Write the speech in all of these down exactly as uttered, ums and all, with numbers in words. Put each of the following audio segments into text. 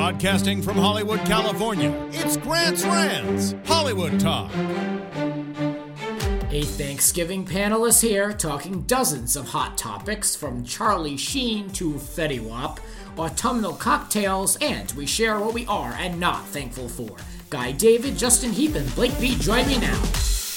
Broadcasting from Hollywood, California, it's Grant's Rants, Hollywood Talk. A Thanksgiving panel is here, talking dozens of hot topics, from Charlie Sheen to Fetty Wap, autumnal cocktails, and we share what we are and not thankful for. Guy David, Justin Heap, and Blake B, join me now.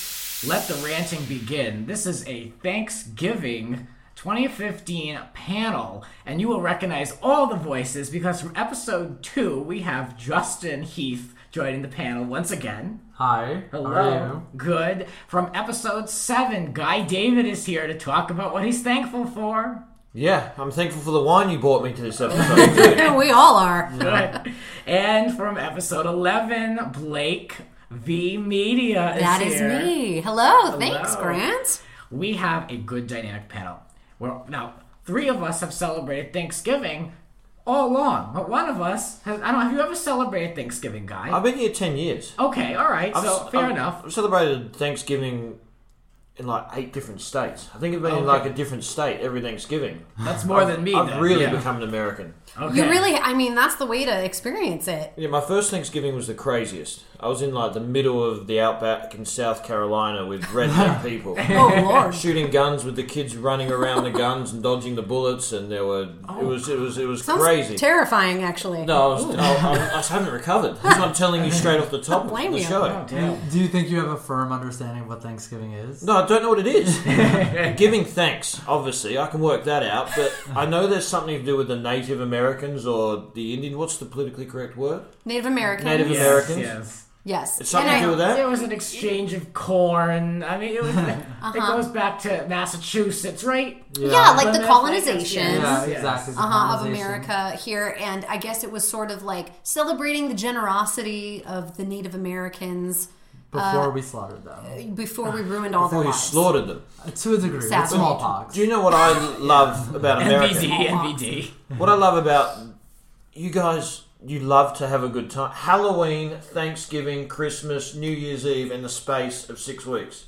Let the ranting begin. This is a Thanksgiving twenty fifteen panel, and you will recognize all the voices because from episode two, we have Justin Heath joining the panel once again. Hi. Hello. How are you? Good. From episode seven, Guy David is here to talk about what he's thankful for. Yeah, I'm thankful for the wine you brought me to this episode. We all are. Good. And from episode eleven, Blake V Media is That here. is me. Hello. Thanks, Hello. Grant. We have a good dynamic panel. Well, now, three of us have celebrated Thanksgiving all along, but one of us has, I don't know, have you ever celebrated Thanksgiving, Guy? I've been here ten years. Okay, all right, I've, so fair I've, enough. I've celebrated Thanksgiving in like eight different states. I think I've been Okay. in like a different state every Thanksgiving. That's more I've, than me, I've then. really Yeah. become an American. Okay. You really, I mean, that's the way to experience it. Yeah, my first Thanksgiving was the craziest. I was in like the middle of the outback in South Carolina with redneck people. Oh, Lord. Shooting guns with the kids running around the guns and dodging the bullets, and there were it was it was it was Sounds crazy. terrifying, actually. No, I, was, I, I, I just haven't recovered. That's what I'm telling you straight off the top of blame the you. show. Oh, damn. Do you think you have a firm understanding of what Thanksgiving is? No, I don't know what it is. Giving thanks, obviously, I can work that out, but I know there's something to do with the Native Americans or the Indian. What's the politically correct word? Native Americans. Native Yes, Americans? yes. Yes. It's something And to do I- with that? There was an exchange of corn. I mean, it was. Uh-huh. It goes back to Massachusetts, right? Yeah, like the Plymouth, colonization. Yeah, Yes. exactly. the Uh-huh, of colonization. America here, and I guess it was sort of like celebrating the generosity of the Native Americans Before we slaughtered them. before we ruined all Before their you lives. slaughtered them. Uh, To a degree. Sadly. With smallpox. Do you know what I love about America? N V D, N V D. What I love about you guys, you love to have a good time. Halloween, Thanksgiving, Christmas, New Year's Eve in the space of six weeks.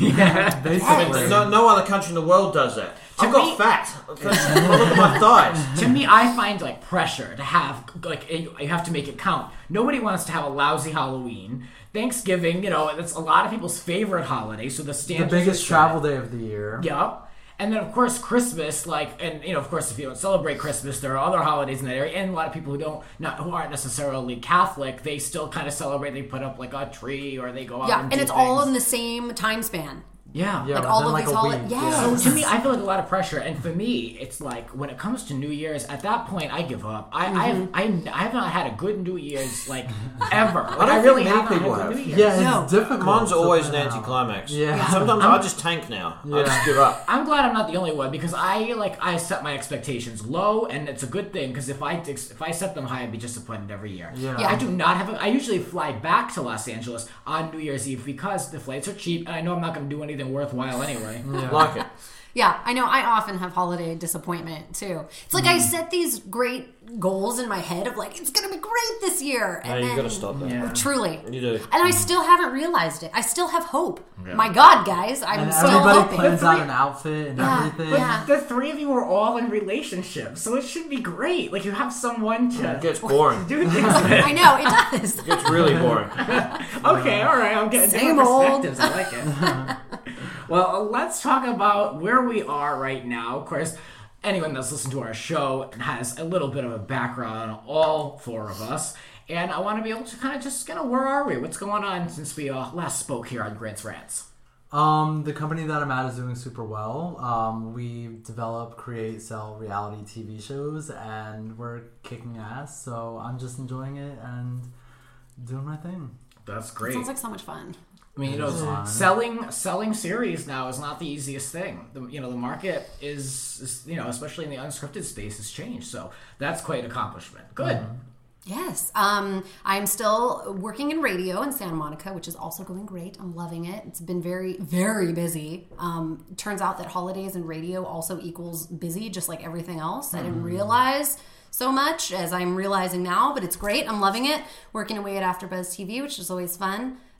Basically. No, no other country in the world does that. To I've got me- fat. Look at my thighs. To me, I find like pressure to have like you you have to make it count. Nobody wants to have a lousy Halloween. Thanksgiving, you know, that's a lot of people's favorite holiday. So the The standards biggest are set. travel day of the year. Yep. And then, of course, Christmas, like, and, you know, of course, if you don't celebrate Christmas, there are other holidays in that area, and a lot of people who don't, not, who aren't necessarily Catholic, they still kind of celebrate, they put up, like, a tree, or they go out Yeah, and and do it's all things. in the same time span. Yeah. Yeah, Like all within of like these a holidays. week. Yes. So to me, I feel like a lot of pressure, and for me, it's like when it comes to New Year's, at that point, I give up. I I, have, I, I have not had a good New Year's like ever. Like, I, don't really think many haven't people had a good have. New Year's. Yeah, it's No. difficult. Mine's to always an plan out. anticlimax. Yeah. Sometimes I just tank now. I Yeah. just give up. I'm glad I'm not the only one because I like I set my expectations low, and it's a good thing because if I if I set them high, I'd be disappointed every year. Yeah. Yeah. I do not have. A, I usually fly back to Los Angeles on New Year's Eve because the flights are cheap, and I know I'm not going to do anything worthwhile anyway. Yeah. Like it. Yeah, I know. I often have holiday disappointment too. It's like I set these great goals in my head of like it's gonna be great this year, No, and you then got to stop that. Yeah. truly, You do. and I still haven't realized it. I still have hope. My God, guys, I'm And still everybody hoping. plans The out three- an outfit and Yeah, everything. But yeah. the three of you are all in relationships, so it should be great. Like you have someone It to gets boring. do things with. I know it does. It gets really boring. Okay, all right, I'm getting Same different old. perspectives. I like it. Well, let's talk about where we are right now. Of course, anyone that's listened to our show has a little bit of a background on all four of us. And I want to be able to kind of just, kind of, where are we? What's going on since we uh, last spoke here on Grant's Rants? Um, the company that I'm at is doing super well. Um, we develop, create, sell reality T V shows, and we're kicking ass. So I'm just enjoying it and doing my thing. That's great. Sounds like so much fun. I mean, you know, Fun. selling selling series now is not the easiest thing. The, you know, the market is, is, you know, especially in the unscripted space, has changed. So that's quite an accomplishment. Good. Yes. Um, I'm still working in radio in Santa Monica, which is also going great. I'm loving it. It's been very, very busy. Um, turns out that holidays and radio also equals busy, just like everything else. I didn't realize so much as I'm realizing now, but it's great. I'm loving it. Working away at AfterBuzz T V, which is always fun.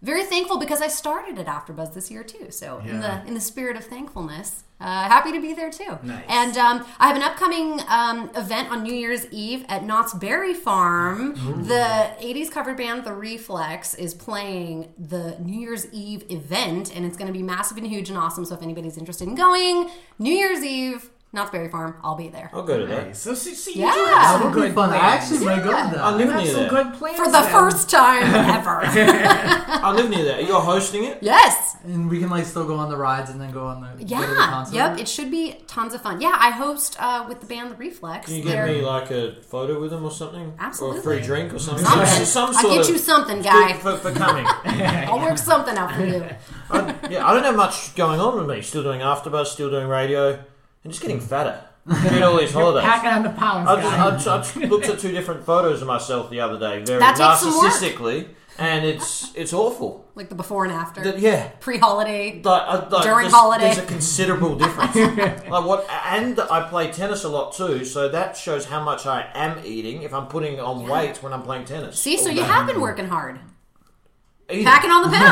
very thankful because I started at AfterBuzz this year too. So in Yeah. the in the spirit of thankfulness, uh, happy to be there too. Nice. And um, I have an upcoming um, event on New Year's Eve at Knott's Berry Farm. Ooh. The eighties cover band The Reflex is playing the New Year's Eve event, and it's going to be massive and huge and awesome. So if anybody's interested in going, New Year's Eve, Knott's Berry Farm, I'll be there. I'll go to that. Nice. So see, see Yeah. you do have That some would be good fun. I plans. actually might go to that. I live You have near some there. good plans For the then. first time ever. I live near there. You're hosting it? Yes. And we can like still go on the rides and then go on the go to the Yeah. concert. Yep. It should be tons of fun. Yeah, I host uh, with the band The Reflex. Can you get They're- me like a photo with them or something? Absolutely. Or a free drink or something? Something. Some I'll sort get of you something, guy. for, for coming. I'll work something out for you. I, yeah, I don't have much going on with me. Still doing AfterBuzz, still doing radio, and just getting fatter. Doing all these holidays. Packing on the pounds, I guy. just, I, just, I just looked at two different photos of myself the other day, very That takes some work. narcissistically, and it's it's awful. Like the before and after. The- yeah. Pre-holiday. Like, I- like, During there's, holiday. there's a considerable difference. Like what? And I play tennis a lot too, so that shows how much I am eating if I'm putting on weight when I'm playing tennis. See, so all you day. have been working hard. Eating. Packing on the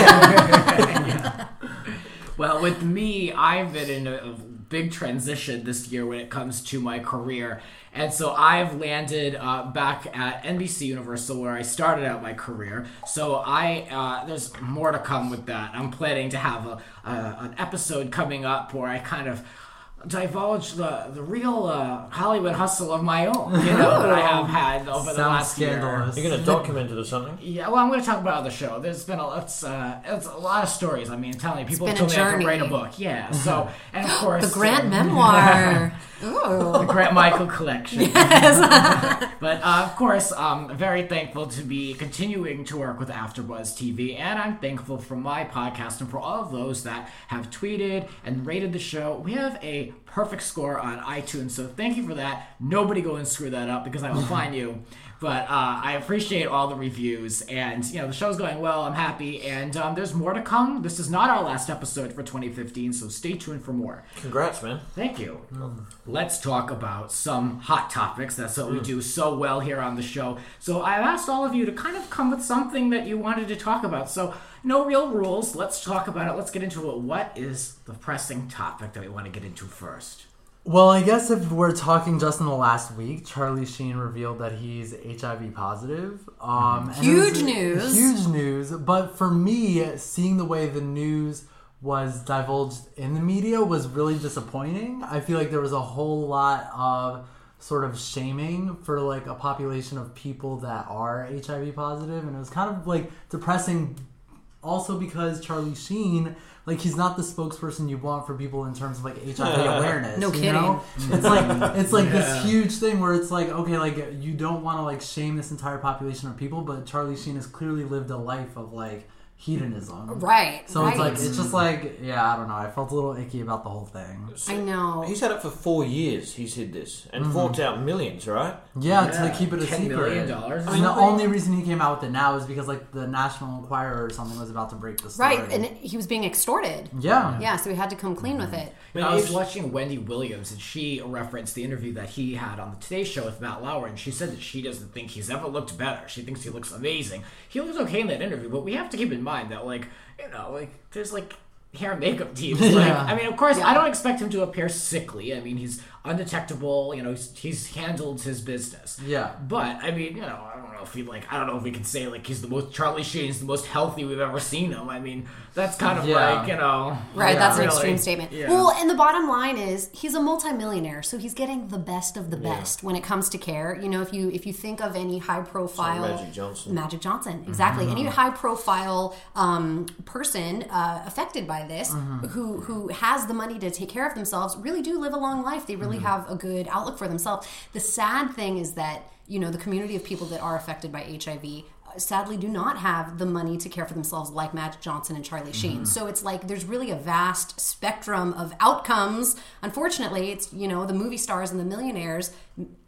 pounds. Well, with me, I've been in a, a big transition this year when it comes to my career. And so I've landed uh, back at N B C Universal where I started out my career. So I uh, there's more to come with that. I'm planning to have a, a an episode coming up where I kind of divulge the the real uh, Hollywood hustle of my own, you know, that I have had over the Sounds last scandalous. You're going to document it or something? year. Yeah, well, I'm going to talk about the show. There's been a it's, uh, it's a lot of stories. I mean, I'm telling you, people been told a me I could journey. write a book. Yeah, so and of course The Grant uh, memoir. the Ooh. Grant Michael collection. But uh, of course, I'm very thankful to be continuing to work with AfterBuzz T V, and I'm thankful for my podcast and for all of those that have tweeted and rated the show. We have a perfect score on iTunes, so thank you for that. Nobody go and screw that up because I will find you. But uh, I appreciate all the reviews, and you know the show's going well. I'm happy, and um, there's more to come. This is not our last episode for twenty fifteen, so stay tuned for more. Congrats, man. Thank you. Let's talk about some hot topics. That's what we do so well here on the show. So I've asked all of you to kind of come with something that you wanted to talk about. So no real rules. Let's talk about it. Let's get into it. What is the pressing topic that we want to get into first? Well, I guess if we're talking just in the last week, Charlie Sheen revealed that he's H I V positive. Um, and it Huge was- news. Huge news. But for me, seeing the way the news was divulged in the media was really disappointing. I feel like there was a whole lot of sort of shaming for like a population of people that are H I V positive, and it was kind of like depressing also because Charlie Sheen, like, he's not the spokesperson you want for people in terms of like H I V awareness. No you kidding. know? It's like it's like Yeah. this huge thing where it's like, okay, like you don't want to like shame this entire population of people, but Charlie Sheen has clearly lived a life of like hedonism. Right. So right. it's like it's just like yeah, I don't know. I felt a little icky about the whole thing. I know. He's had it for four years. He's hid this and Mm-hmm. forked out millions, right? Yeah, to keep it a ten secret. million dollars. I mean, the only reason he came out with it now is because like the National Enquirer or something was about to break the story. Right, and he was being extorted. yeah, Yeah, so he had to come clean with it. I, I was watching Wendy Williams, and she referenced the interview that he had on the Today Show with Matt Lauer, and she said that she doesn't think he's ever looked better. She thinks he looks amazing. He looks okay in that interview, but we have to keep in mind that, like, you know, like there's like hair and makeup teams. Like, Yeah. I mean, of course, I don't expect him to appear sickly. I mean, he's undetectable. You know, he's, he's handled his business. Yeah. But I mean, you know, I don't know if he like, I don't know if we can say like he's the most Charlie Sheen's the most healthy we've ever seen him. I mean, that's kind of Yeah. like, you know, Right, Yeah. that's an really. extreme statement. Yeah. Well, and the bottom line is he's a multimillionaire, so he's getting the best of the best when it comes to care. You know, if you if you think of any high profile Magic Johnson. Magic Johnson, exactly. Any high profile um, person uh, affected by this who who has the money to take care of themselves really do live a long life. They really have a good outlook for themselves. The sad thing is that, you know, the community of people that are affected by H I V sadly do not have the money to care for themselves like Magic Johnson and Charlie Sheen. So it's like there's really a vast spectrum of outcomes. Unfortunately, it's, you know, the movie stars and the millionaires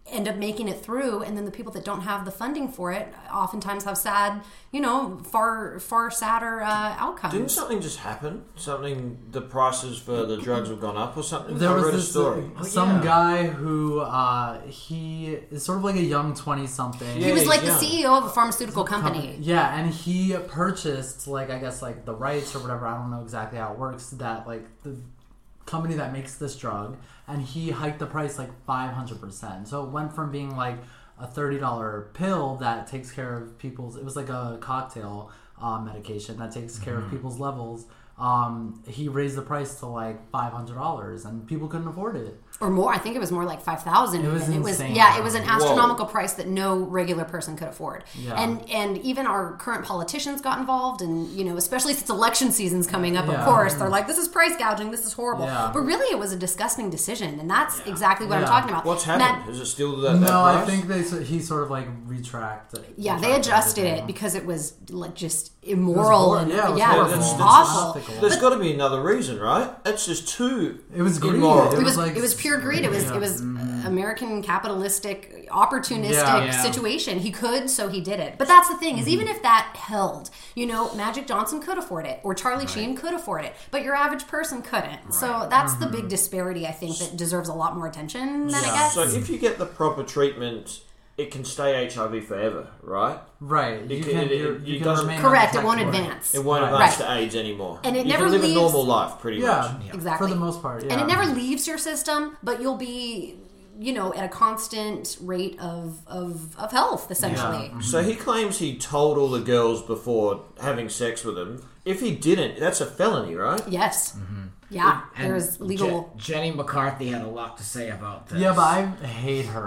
end up making it through, and then the people that don't have the funding for it oftentimes have sad, you know, far far sadder uh, outcomes. Didn't something just happen? Something, the prices for the drugs have gone up or something? There I was read this a story. uh, some yeah. guy who uh, he is sort of like a young twenty something. He was Yeah, like yeah. the C E O of a pharmaceutical company. Yeah, and he purchased like I guess like the rights or whatever. I don't know exactly how it works. That like the company that makes this drug, and he hiked the price like five hundred percent. So it went from being like a thirty dollar pill that takes care of people's. It was like a cocktail uh, medication that takes care Mm-hmm. of people's levels. Um, he raised the price to like five hundred dollars, and people couldn't afford it. Or more. I think it was more like five thousand. It was It was insane. yeah. It was an Whoa. astronomical price that no regular person could afford. Yeah. And and even our current politicians got involved, and you know, especially since election season's coming up. Of Yeah. course, they're like, "This is price gouging. This is horrible." Yeah. But really, it was a disgusting decision, and that's exactly what I'm Yeah. talking about. What's Matt- happened? Is it still that, that No, I price? think they he sort of like retracted. Yeah, they retracted adjusted everything. it because it was like just immoral horrible. and Yeah, it was yeah, it was horrible. That's- awful. that's- There's got to be another reason, right? It's just too It was greed. immoral. It was like it was pure greed. It was yeah. it was American capitalistic opportunistic Yeah. Yeah. situation. He could, so he did it. But that's the thing is, even if that held, you know, Magic Johnson could afford it, or Charlie Sheen could afford it, but your average person couldn't. So that's the big disparity. I think that deserves a lot more attention than it Yeah. gets. So if you get the proper treatment, it can stay H I V forever, right? Right. You It- can, it- you're- it- you it can doesn't- remain Correct. It won't undetectable. advance. It won't Right. advance Right. to AIDS anymore. And it you never can live leaves- a normal life, pretty Yeah, much. Exactly. For the most part, yeah. And it never leaves your system, but you'll be, you know, at a constant rate of of, of health, essentially. So he claims he told all the girls before having sex with them. If he didn't, that's a felony, right? Yes. Yeah. And There's legal. Je- Jenny McCarthy had a lot to say about this. Yeah, but I hate her.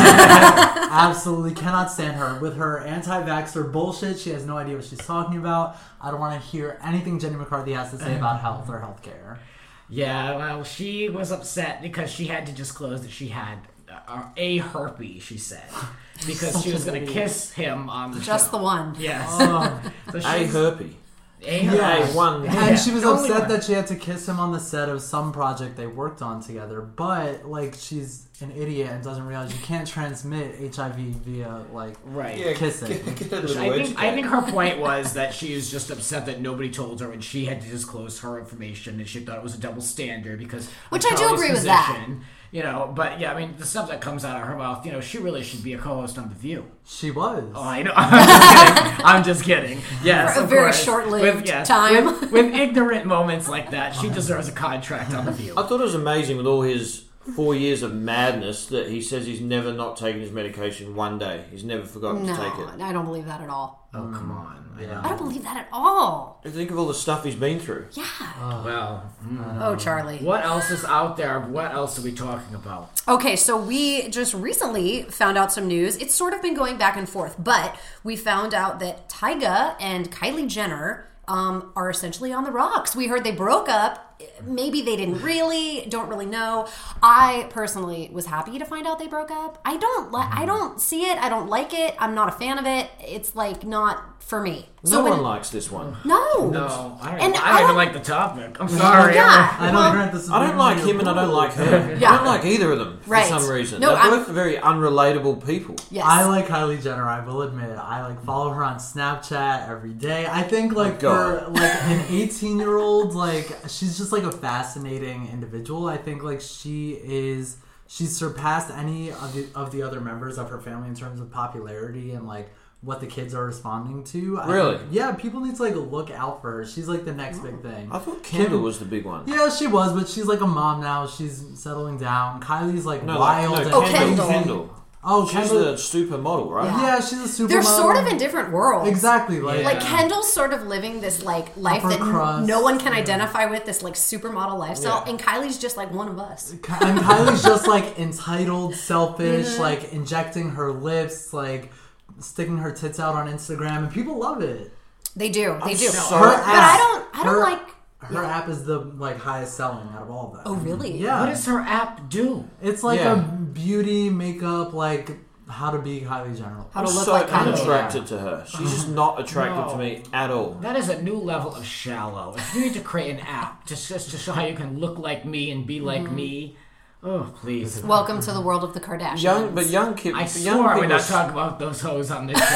Absolutely cannot stand her. With her anti-vaxxer bullshit, she has no idea what she's talking about. I don't want to hear anything Jenny McCarthy has to say about health or healthcare. Yeah, well, she was upset because she had to disclose that she had uh, a herpes, she said. Because she was going to kiss him on the Just show. the one. Yes. Oh. So A she's- herpy. A Yeah. herpes. A one. And Yeah, she was the only upset one. that she had to kiss him on the set of some project they worked on together. But, like, she's an idiot and doesn't realize you can't transmit H I V via, like, Right. Yeah, kissing. Get, get a little I think, I educated. think her point was that she was just upset that nobody told her and she had to disclose her information and she thought it was a double standard because of Which I do Charlie's agree with that. position. You know, but yeah, I mean, the stuff that comes out of her mouth, you know, she really should be a co-host on The View. She was. Oh, I know. I'm just kidding. I'm just kidding. Yes, For a of very course. short-lived With- yes, time. With, with ignorant moments like that, she deserves a contract on The View. I thought it was amazing with all his four years of madness that he says he's never not taken his medication one day. He's never forgotten No, to take it. I don't believe that at all. Oh, come on. I know. I don't believe that at all. Think of all the stuff he's been through. Yeah. Well, Oh, Charlie. what else is out there? What else are we talking about? Okay, so we just recently found out some news. It's sort of been going back and forth, but we found out that Tyga and Kylie Jenner um, are essentially on the rocks. We heard they broke up. Maybe they didn't really. Don't really know. I personally was happy to find out they broke up. I don't like. I don't see it. I don't like it. I'm not a fan of it. It's like not for me. No So when, one likes this one. No. No, I don't, And even, I I don't even don't- like the topic. I'm sorry. Yeah. I know, Well, Grant, this is I don't really like your him and I don't rule. like her. Yeah. I don't like either of them for Right. some reason. No, They're I'm- both very unrelatable people. Yes. I like Kylie Jenner. I will admit, I like follow her on Snapchat every day. I think like God. for like an eighteen year old, like she's just like a fascinating individual. I think like she is. She's surpassed any of the of the other members of her family in terms of popularity and like what the kids are responding to. I Really? think- yeah, people need to like look out for her. She's like the next big thing. I thought Kendall Kim- was the big one. Yeah, she was, but she's like a mom now. She's settling down. Kylie's like No, like, wild. no, and Oh, Kendall. Kendall. Kendall. Oh, She's Kendall. the supermodel, right? Yeah, she's a super. They're sort of in different worlds. Exactly, like Like Kendall's sort of living this like life Upper that crust. no one can identify with, this like supermodel lifestyle, Yeah. and Kylie's just like one of us. Ky- and Kylie's just like entitled, selfish, Mhm. like injecting her lips, like sticking her tits out on Instagram, and people love it. They do, they I'm do. so- Her But I don't, I don't her- like. Her yeah. app is the like highest selling out of all of them. Oh really? Yeah, What does her app do? it's like Yeah. a beauty makeup, like how to be Kylie Jenner. How I'm to look so like Kylie. unattracted to her. She's just not attractive No. to me at all. That is a new level of shallow. If you need to create an app just, just to show how you can look like me and be like Mm-hmm. me, Oh, please. Welcome to the world of the Kardashians. Young, but young kids. I young swore we're people not talking about those hoes on this show.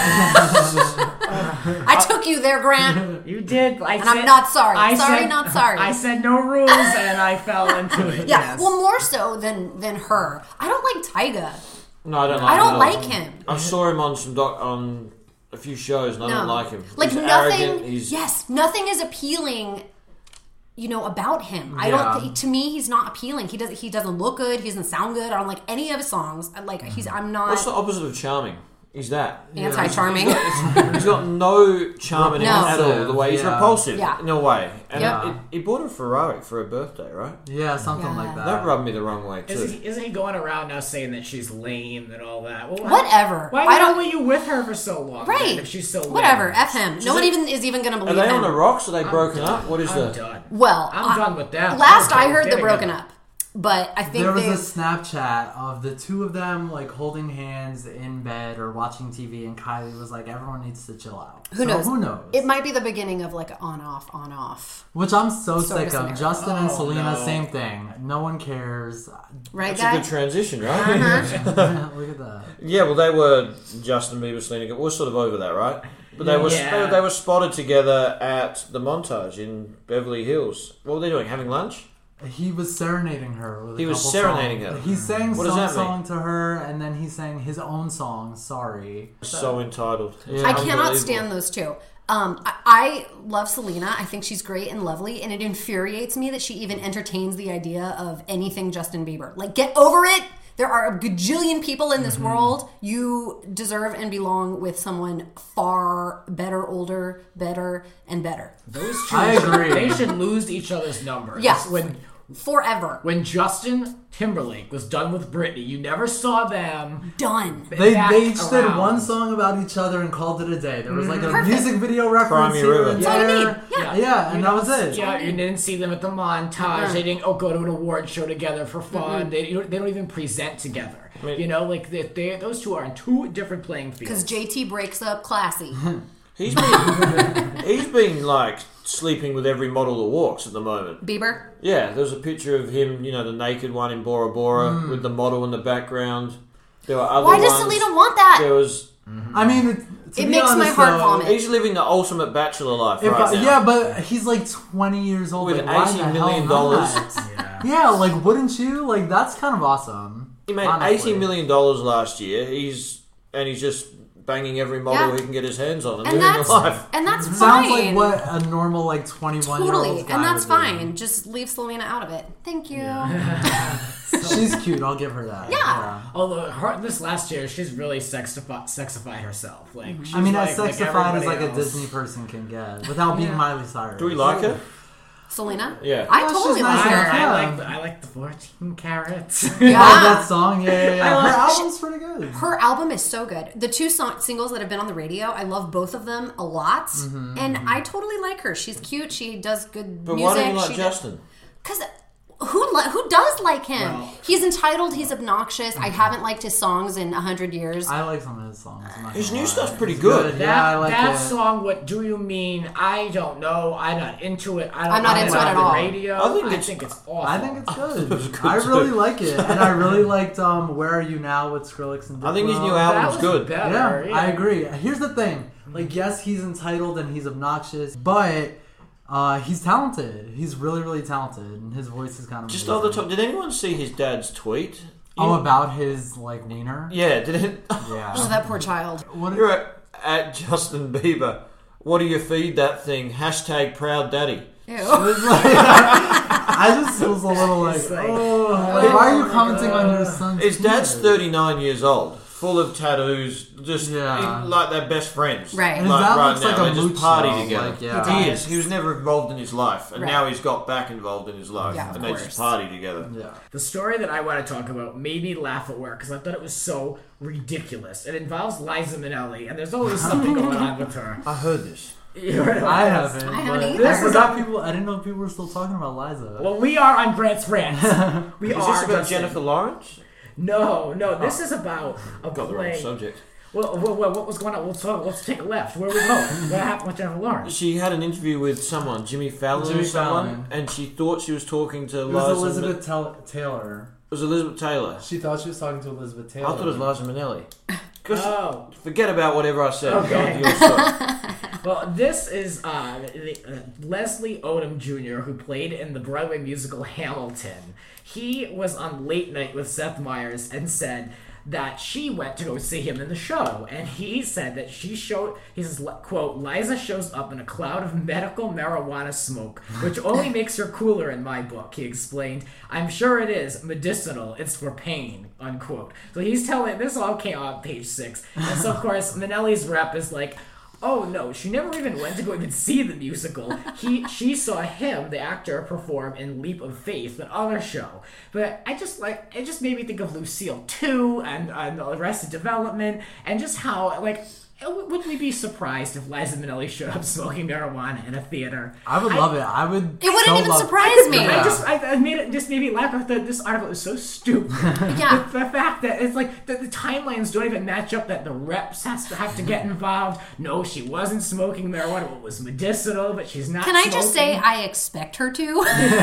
I took you there, Grant. You did. I And said, I'm not sorry. I Sorry, said- not sorry. I said no rules, and I fell into it. Yeah, yes. well, more so than than her. I don't like Tyga. No, I don't like I don't him. like him. I saw him on some doc on a few shows, and I No. don't like him. Like he's nothing. arrogant. He's Yes, nothing is appealing. You know about him. I Yeah. don't. Th- to me, he's not appealing. He doesn't. He doesn't look good. He doesn't sound good. I don't like any of his songs. I Like he's. I'm not what's the opposite of charming? He's that. anti-charming. He's got no charm in him No. at all. The way he's Yeah. repulsive Yeah. in a way. And Yep. it, he bought a Ferrari for her birthday, right? Yeah, something Yeah. like that. That rubbed me the wrong way too. Isn't he, isn't he going around now saying that she's lame and all that? Well, Whatever. Why, I why don't- were you with her for so long? Right. then, if she's so lame? Whatever. F him. No one it- even is even going to Are believe they him. on the rocks? Are they broken up? What is I'm the? done. Well, I'm I- done with them. Last Okay, I heard, there they're we broken go. up. But I think There was they. a Snapchat of the two of them like holding hands in bed or watching T V, and Kylie was like, "Everyone needs to chill out." Who So knows? Who knows? It might be the beginning of like on off, on off. Which I'm so Sort sick of of. scenario. Justin and Oh, Selena, no. same thing. No one cares. Right, That's a guy? good transition, right? Uh-huh. Look at that. Yeah, well, they were Justin Bieber, Selena. We're sort of over that, right? But they were Yeah. they, they were spotted together at the Montage in Beverly Hills. What were they doing? Having lunch? He was serenading her. With a He was couple serenading songs. her. He sang What does some that mean? song to her, and then he sang his own song. Sorry. So entitled. It's Yeah. I cannot unbelievable. stand those two. Um, I, I love Selena. I think she's great and lovely, and it infuriates me that she even entertains the idea of anything Justin Bieber. Like, get over it. There are a gajillion people in this Mm-hmm. world. You deserve and belong with someone far better, older, better, and better. Those two, I should- agree. they should lose each other's numbers. Yes. When Forever. when Justin Timberlake was done with Britney, you never saw them. Done. They back they each did around. one song about each other and called it a day. There was like a Perfect. music video reference Cry Me here River. and That's all you there. need. Yeah. Yeah, and You that don't was see- it. Yeah, you didn't see them at the montage. Uh-uh. They didn't oh go to an award show together for fun. They, you know, they don't even present together. mean- you know, like they, they, those two are on two different playing Because fields. J T breaks up classy. He's been he's been like sleeping with every model that walks at the moment. Bieber? Yeah, there's a picture of him, you know, the naked one in Bora Bora with the model in the background. There were other Why does ones. Selena want that? There was. I mean, it, to It be makes my honest, heart though, vomit. He's living the ultimate bachelor life If right I- now. yeah, but he's like twenty years old. With like, why eighty the million hell dollars. not? yeah. Yeah, like wouldn't you? Like that's kind of awesome. He made honestly. eighty million dollars last year. He's and he's just banging every model Yeah. he can get his hands on and, And living that's the life. and that's Sounds fine. like what a normal like twenty-one year Totally, old and that's fine. Just leave Selena out of it. Thank you. She's cute. I'll give her that. Yeah. Although her, this last year, she's really sexified, sexified herself. Like she's I mean, like, as like sexified as like everybody a else. Disney person can get without being Miley Cyrus. Do we like her? Selena? Yeah. I Yeah, totally she's like nice I, her. enough. I Yeah. like the, I like the fourteen carats. Yeah, Yeah. that song. Yeah, yeah, yeah. I Her like- album's pretty good. Her album is so good. The two song- singles that have been on the radio, I love both of them a lot. Mm-hmm, and I totally like her. She's cute. She does good But music. why don't you like She Justin? Because who li- who does like him? Well- He's entitled. He's obnoxious. I haven't liked his songs in a hundred years. I like some of his songs. I'm not His gonna new lie. stuff's pretty It's good. That, Yeah, I like that it. song, "What Do You Mean?" I don't know. I'm not into it. I don't I'm not know into it about at the all. Radio. I think I it's- think it's awful. I think it's good. was good I really too. like it, and I really liked um, "Where Are You Now" with Skrillex and Diplo. I think his new That album's was good. better. Yeah, I agree. Here's the thing: like, yes, he's entitled and he's obnoxious, but uh, he's talented. He's really, really talented, and his voice is kind of Just amazing. off the top, did anyone see his dad's tweet? Oh, You- about his like wiener. yeah, did it? Yeah. Oh, that poor child. What? You're at, at Justin Bieber. What do you feed that thing? Hashtag proud daddy. Ew. It was like, I just was a little like, It's like, oh, like, why are you commenting on your son's? His dad's penis? thirty-nine years old, full of tattoos, just Yeah. like they're best friends. Right. And Like, his dad right looks now, like a they just mooch, party though, together. like, yeah. He He does. is. He was never involved in his life, and Right. now he's got back involved in his life, Yeah, of and they course. just party together. Yeah. The story that I want to talk about made me laugh at work because I thought it was so ridiculous. It involves Liza Minnelli, and there's always something going on with her. I heard this. You heard about I this? haven't. I haven't but either. I forgot people. I didn't know people were still talking about Liza. Well, we are on Grant's Rants. We Is are this about Justin. Jennifer Lawrence? No, no. This is about a Got the wrong play. subject. Well, what, what, what was going on? Let's, let's take a left. Where are we going? What happened with Jennifer Lawrence? She had an interview with someone, Jimmy Fallon Jimmy or someone, Fallon. and she thought she was talking to It was Liza Elizabeth Min- Tel- Taylor. It was Elizabeth Taylor. She thought she was talking to Elizabeth Taylor. I thought it was Liza Minnelli. 'Cause Oh. forget about whatever I said. Okay. Go on to your story. Well, this is uh, the, uh, Leslie Odom Junior, who played in the Broadway musical Hamilton. He was on Late Night with Seth Meyers and said that she went to go see him in the show, and he said that she showed, he says, quote, Liza shows up in a cloud of medical marijuana smoke, which only makes her cooler in my book, he explained. I'm sure it is medicinal, it's for pain, unquote. So he's telling, this all came on page six, and so of course Minnelli's rep is like, oh no, she never even went to go even see the musical. He, she saw him, the actor, perform in Leap of Faith, the other show. But I just like, it just made me think of Lucille two and, and Arrested Development, and just how, like, would we be surprised if Liza Minnelli showed up smoking marijuana in a theater? I would I- love it. I would. It wouldn't so even love- surprise me. I just, I, I made it, just made me laugh. I thought this article is so stupid. Yeah. The, the fact that it's like, the, the timelines don't even match up, that the reps has to have to get involved. No, she wasn't smoking marijuana. It was medicinal, but she's not Can I just say smoking. I expect her to?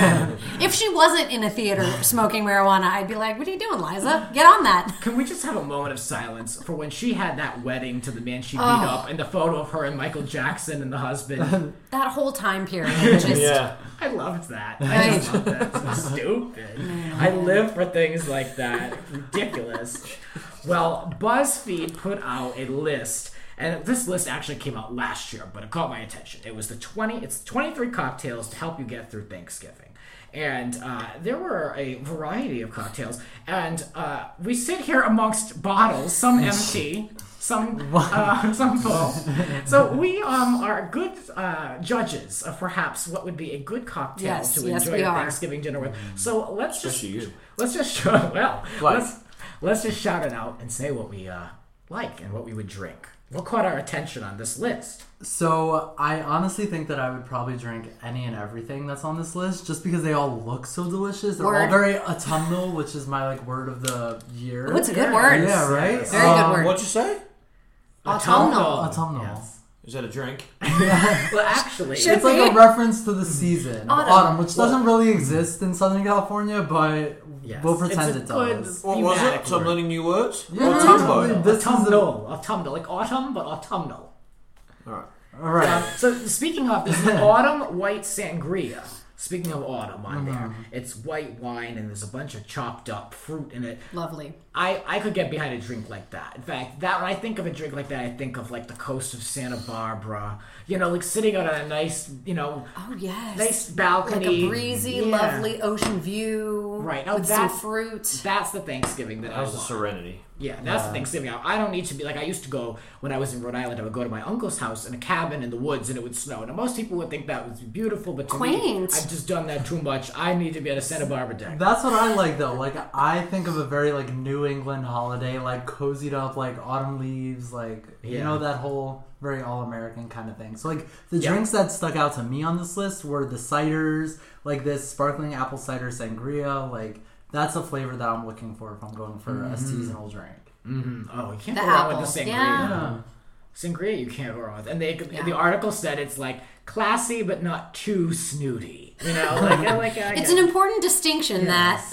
If she wasn't in a theater smoking marijuana, I'd be like, what are you doing, Liza? Get on that. Can we just have a moment of silence for when she had that wedding to the man she beat Oh. up, and the photo of her and Michael Jackson and the husband? That whole time period. Just, Yeah. I loved that. I just loved that. It's so stupid. I live for things like that. Ridiculous. Well, BuzzFeed put out a list, and this list actually came out last year, but it caught my attention. It was the twenty. It's twenty-three cocktails to help you get through Thanksgiving. And uh, there were a variety of cocktails. And uh, we sit here amongst bottles, some empty, some uh, some full. So we um, are good uh, judges of perhaps what would be a good cocktail Yes, to yes, enjoy we a are. Thanksgiving dinner with. So let's just Especially you. let's just show well Like. let's let's just shout it out and say what we uh, like and what we would drink. What caught our attention on this list? So I honestly think that I would probably drink any and everything that's on this list, just because they all look so delicious. They're all Word. very autumnal, which is my like word of the year. Oh, it's a good Yeah, word. Yeah, right. Yes. Very good word. What'd you say? Autumnal. Autumnal. Yes. Is that a drink? Well, actually, Should It's like a reference to the season, Autumn. autumn, which doesn't really exist in Southern California, but Yes. we'll pretend It's it a good does. What was thematic it? So I'm word. learning new words? Yeah, Autumnal. This is the- autumnal, autumnal, like autumn, but autumnal. Alright. All right. Um, so speaking of, this is an autumn white sangria. Speaking of autumn on there, Mm-hmm. it's white wine and there's a bunch of chopped up fruit in it. Lovely. I, I could get behind a drink like that. In fact, that when I think of a drink like that, I think of like the coast of Santa Barbara. You know, like sitting on a nice, you know, Oh, yes. nice balcony. Like a breezy, Yeah. lovely ocean view. Right. Now with some that's- fruit. That's the Thanksgiving that That I was the want. serenity. Yeah, that's the Thanksgiving. I don't need to be like I used to go when I was in Rhode Island. I would go to my uncle's house in a cabin in the woods, and it would snow. Now most people would think that was beautiful, but to me, Quaint. I've just done that too much. I need to be at a Santa Barbara deck. That's what I like though. Like I think of a very like New England holiday, like cozied up, like autumn leaves, like you Yeah. know that whole very all American kind of thing. So like the Yeah. drinks that stuck out to me on this list were the ciders, like this sparkling apple cider sangria. Like that's a flavor that I'm looking for if I'm going for a seasonal drink. Mm-hmm. Oh, you can't The go wrong apple, with the sangria. yeah. Sangria, you can't go wrong with. And they, Yeah. the article said it's like classy but not too snooty. You know, like, I like I It's get- an important distinction that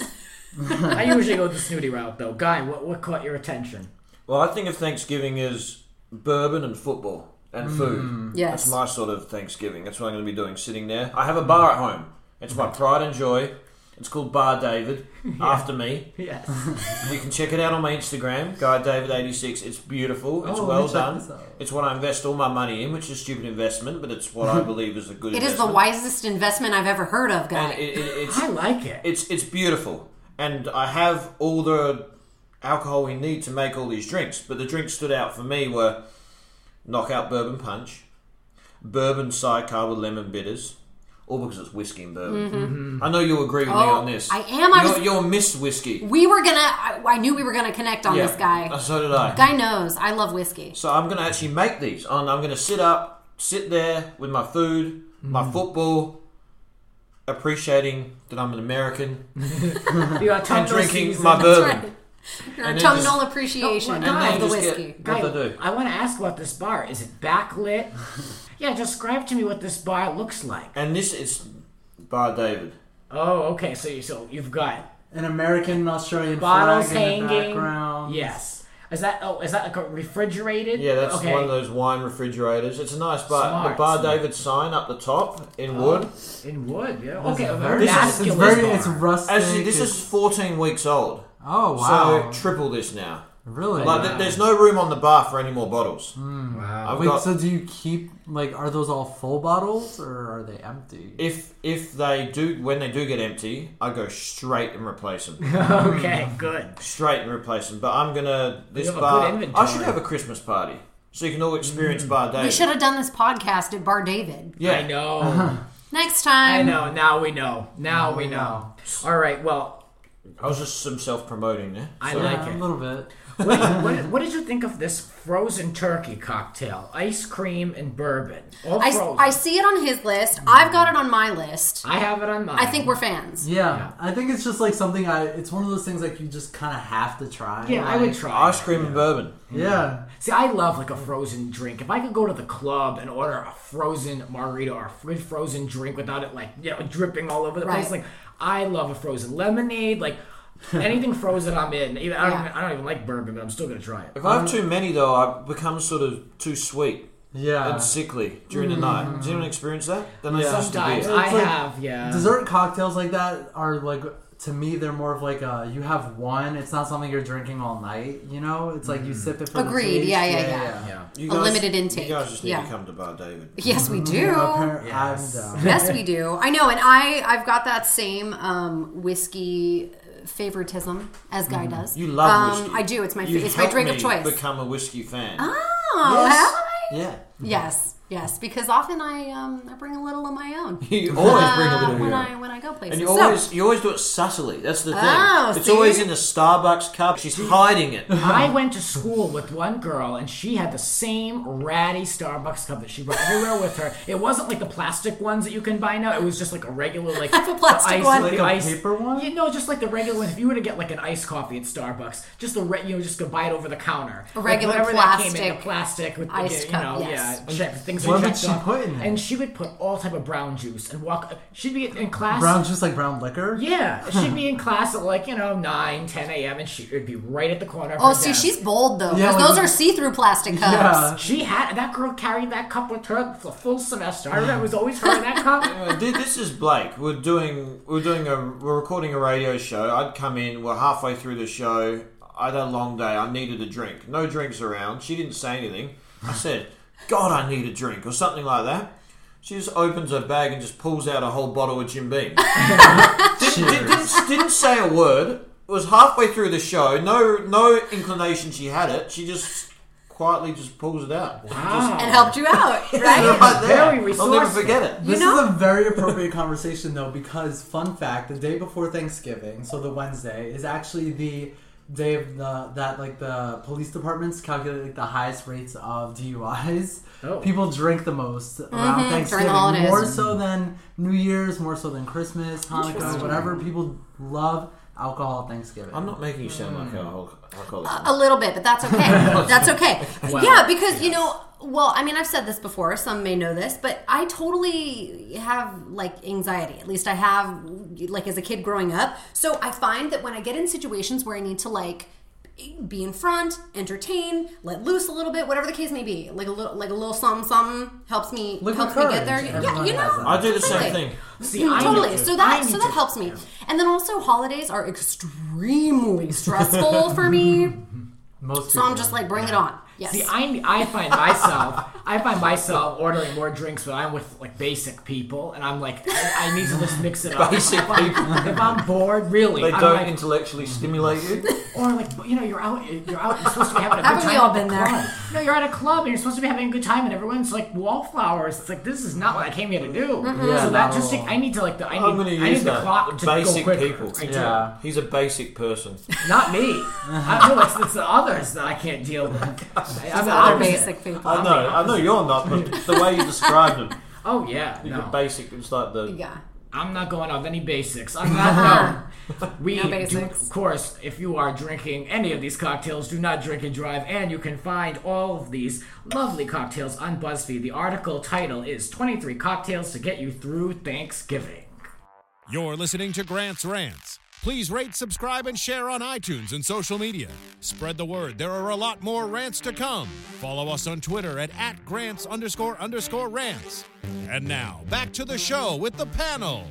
I usually go the snooty route though. Guy, what what caught your attention? Well, I think of Thanksgiving as bourbon and football and food. Yes. That's my sort of Thanksgiving. That's what I'm going to be doing, sitting there. I have a bar at home. It's my pride and joy. It's called Bar David, after me. Yes. You can check it out on my Instagram, Guy David eighty-six. It's beautiful. It's Oh, well let me check done. this out. It's what I invest all my money in, which is a stupid investment, but it's what I believe is a good it is investment. the wisest investment I've ever heard of, guy. And it, it, it's, I like it. it's it's beautiful, and I have all the alcohol we need to make all these drinks. But the drinks stood out for me were Knockout Bourbon Punch, Bourbon Sidecar with lemon bitters, all because it's whiskey and bourbon. I know you'll agree with me Oh, on this. I am. I You're, was- you're Miss Whiskey. we were gonna. I, I knew we were gonna connect on Yeah, this guy. So did I. Guy knows I love whiskey. So I'm going to actually make these. And I'm going to sit up, sit there with my food, my football, appreciating that I'm an American, The autumnal and drinking season. my bourbon. right. Your And then autumnal just- appreciation And then of the just get- whiskey. What they do? I want to ask about this bar. Is it backlit? Yeah, describe to me what this bar looks like. And this is Bar David. Oh, okay. So you so you've got An American and Australian bottles flag in the hanging. background. Yes. Is that oh? Is that like a refrigerated? Yeah, that's okay. one of those wine refrigerators. It's a nice bar. Smart, the Bar smart. David sign up the top in wood. in wood. Yeah. This Okay. is A very- very This is- It's masculine very, bar. it's rustic. Actually, this it's- is fourteen weeks old. Oh wow! So triple this now. Really? Like, th- there's no room on the bar for any more bottles. Wow. I've Wait, got, so do you keep like are those all full bottles or are they empty? if if they do when they do get empty, I go straight and replace them. Okay. Good. straight and replace them. But I'm gonna this You have a bar. good inventory. I should have a Christmas party so you can all experience Bar David. We should have done this podcast at Bar David. Yeah, I know. Next time. I know. Now we know. Now we know. All right. Well, I was just some self promoting there. I So- like Yeah, it. a little bit. what, what, what did you think of this frozen turkey cocktail? Ice cream and bourbon. All I, frozen. I see it on his list. I've got it on my list. I have it on mine. I think we're fans. Yeah, Yeah. I think it's just like something I. It's one of those things like you just kind of have to try. Yeah, I like- would try. Ice cream and bourbon. Yeah, See, I love like a frozen drink. If I could go to the club and order a frozen margarita or a fr- frozen drink without it like you know dripping all over the place, Right. like I love a frozen lemonade. Like anything frozen, I'm in. Even, I, don't Yeah. even, I don't even like bourbon, but I'm still gonna try it. If I have too many though, I become sort of too sweet yeah. and sickly during the night. Does anyone experience that? Then it's Yeah. just a Sometimes beer. I It's like have, yeah. Dessert cocktails like that are like to me they're more of like a you have one. It's not something you're drinking all night. You know, it's like you sip it for Agreed. the taste. Yeah, yeah, yeah. yeah. You A limited intake. You guys just need Yeah. to come to Bar David. Yes, we do. Appar- Yes. I'm down. Yes, we do. I know, and I I've got that same um, whiskey favoritism as Guy does. You love um, whiskey. I do. It's my You've it's my helped drink of me choice. Become a whiskey fan. Oh, Yes. have I? Yeah. Yes, yes. Because often I um I bring a little of my own. You always bring a uh, little when beer. I when I go places. And you So- always you always do it subtly. That's the thing. Oh, it's see? always in the Starbucks cup. She's hiding it. I went to school with one girl, and she had the same ratty Starbucks cup that she brought everywhere with her. It wasn't like the plastic ones that you can buy now. It was just like a regular, like I have a plastic the ice, one. the Like a ice, paper one? You know, just like the regular one. If you were to get like an iced coffee at Starbucks, just the re- you know, just go buy it over the counter. A regular like, whatever that came in, plastic the plastic with the, iced you cup, know, yes. yeah, check, things What are would checked she off. put in it? And she would put all type of brown juice and walk. She'd be in class. Brown juice like brown liquor. Yeah, she'd be in class at like you know nine, ten a.m. and she would be right at the corner. Of Oh, her see, desk. she's bold though. Yeah, Because like- those are see-through plastic cups. Yeah. She had that girl carried that cup with her the full semester. I remember it was always her in that cup. Uh, thi- this is Blake. We're doing we're doing a we're recording a radio show. I'd come in. We're halfway through the show. I had a long day. I needed a drink. No drinks around. She didn't say anything. I said, "God, I need a drink," or something like that. She just opens her bag and just pulls out a whole bottle of Jim Beam. didn't, didn't, didn't say a word. It was halfway through the show. No no inclination she had it. She just quietly just pulls it out. Wow. And helped you out, Just, right? right there. Very I'll never resourceful. forget it. This know? is a very appropriate conversation though, because fun fact: the day before Thanksgiving, so the Wednesday, is actually the day of the that like the police departments calculate like, the highest rates of D U Is. Oh. People drink the most around during the Thanksgiving, holidays. more so than New Year's, more so than Christmas, Hanukkah, whatever. People love alcohol at Thanksgiving. I'm not making you sound like an alcoholic. A little bit, but that's okay. That's okay. Yeah, because you know, well, I mean, I've said this before. Some may know this, but I totally have like anxiety. At least I have, like as a kid growing up. So I find that when I get in situations where I need to like be in front, entertain, let loose a little bit, whatever the case may be, like a little, like a little something, something helps me Liquid helps me get there. courage. Yeah, Everyone you has know, that. I do the same completely. thing. See, I totally. need to- So I that need so to- that helps me. And then also holidays are extremely stressful for me. Most So I'm people. just like, bring it on. Yes. See, I, I find myself I find myself ordering more drinks when I'm with like basic people, and I'm like I, I need to just mix it up. Basic if I'm, people. If I'm bored, really, They I'm don't like, intellectually stimulate you. or like you know you're out you're out you're supposed to be having a good Haven't time. we all at the been there? club. No, you're at a club and you're supposed to be having a good time, and everyone's like wallflowers. It's like this is not what I came here to do. Yeah, so that not just at all. I need to like the I need I'm going to I need use the that. clock to Basic go quicker. people. I do. Yeah. He's a basic person. Not me. I feel like it's the others that I can't deal with. I, I'm the Other opposite. basic people. I know, I know you're not, but the way you described him, Oh yeah, you're no. basic. It's like the Yeah. I'm not going off any basics. On that note, we No do, basics. of course, if you are drinking any of these cocktails, do not drink and drive. And you can find all of these lovely cocktails on BuzzFeed. The article title is twenty-three Cocktails to Get You Through Thanksgiving. You're listening to Grant's Rants. Please rate, subscribe, and share on iTunes and social media. Spread the word. There are a lot more rants to come. Follow us on Twitter at, at Grants underscore underscore rants. And now, back to the show with the panel.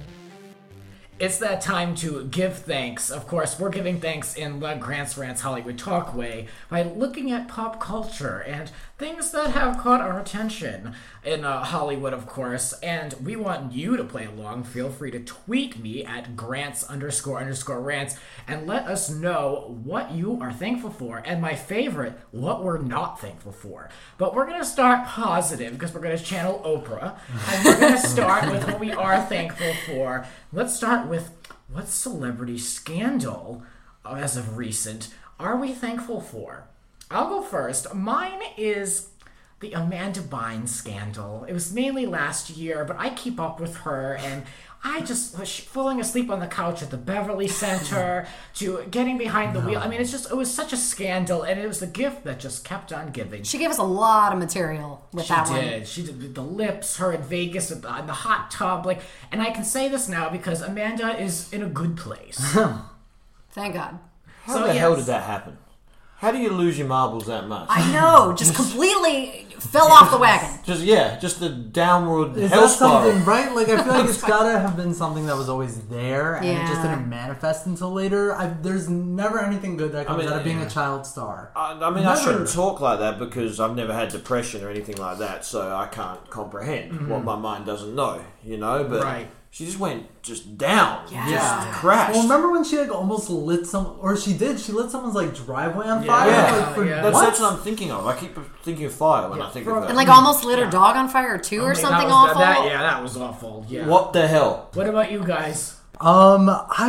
It's that time to give thanks. Of course, we're giving thanks in the Grant's Rants Hollywood Talk way by looking at pop culture and things that have caught our attention in uh, Hollywood, of course. And we want you to play along. Feel free to tweet me at Grants underscore underscore rants and let us know what you are thankful for. And my favorite, what we're not thankful for. But we're going to start positive because we're going to channel Oprah. And we're going to start with what we are thankful for. Let's start with what celebrity scandal, uh, as of recent, are we thankful for? I'll go first. Mine is the Amanda Bynes scandal. It was mainly last year, but I keep up with her, and I just was falling asleep on the couch at the Beverly Center to getting behind the wheel. I mean, it's just, it was such a scandal, and it was the gift that just kept on giving. She gave us a lot of material with She that did. one. She did the lips, her in Vegas, in the, in the hot tub, like, and I can say this now because Amanda is in a good place. Thank God. How So, the hell yes. did that happen? How do you lose your marbles that much? I know, just completely fell off the wagon. Just yeah, just the downward Is hell that spiral. something, right? Like, I feel like it's gotta have been something that was always there, and it just Yeah. didn't manifest until later. I, there's never anything good that comes mean, out of being yeah. a child star. I, I mean, I Never. shouldn't talk like that because I've never had depression or anything like that, so I can't comprehend what my mind doesn't know, you know. But Right. she just went just down, Yeah. just crashed. Well, remember when she like almost lit some, or she did? She lit someone's like driveway on Yeah. fire. Yeah. Like, for Yeah. that's, what? that's what I'm thinking of. I keep thinking of fire when I think of her. And like almost lit her dog on fire too, or I mean, something that was, awful. That, yeah, that was awful. Yeah. What the hell? What about you guys? Um,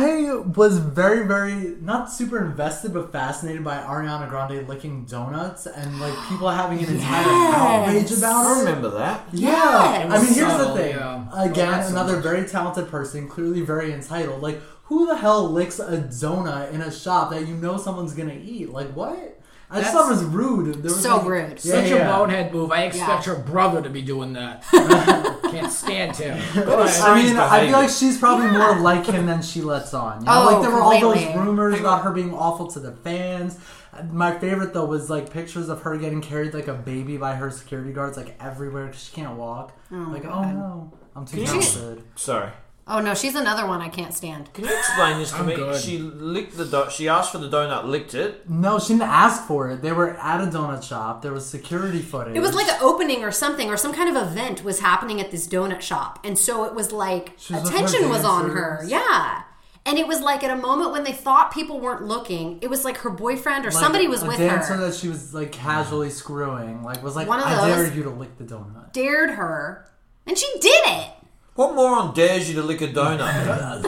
I was very, very not super invested, but fascinated by Ariana Grande licking donuts and like people having an entire Yes. outrage about I it. remember that. Yeah, Yes. I mean, here's subtle, the thing. yeah. Well, Again, not so another much. very talented person, clearly very entitled. Like, who the hell licks a donut in a shop that you know someone's gonna eat? Like, what? I just That's- thought it was rude. There was So like- rude. Yeah, Such yeah. a bonehead move. I expect Yeah. her brother to be doing that. Can't stand him. Go That is ahead. I mean, Strange I feel behavior. like she's probably Yeah. more like him than she lets on. You know, Oh, like there were all those completely. rumors about her being awful to the fans. My favorite though was like pictures of her getting carried like a baby by her security guards like everywhere because she can't walk. like, oh no, I'm too Can you- talented. Sorry. Oh no, she's another one I can't stand. Can you explain this to I'm me? good. She licked the do- She asked for the donut, licked it. No, she didn't ask for it. They were at a donut shop. There was security footage. It was like an opening or something, or some kind of event was happening at this donut shop, and so it was like She was with her attention was on her. dancers. Yeah. And it was like at a moment when they thought people weren't looking, it was like her boyfriend or Like, somebody was a with dancer her, that she was like casually screwing. Like was like, One of I dare those. you to lick the donut. dared her, and she did it. What moron dares you to lick a donut?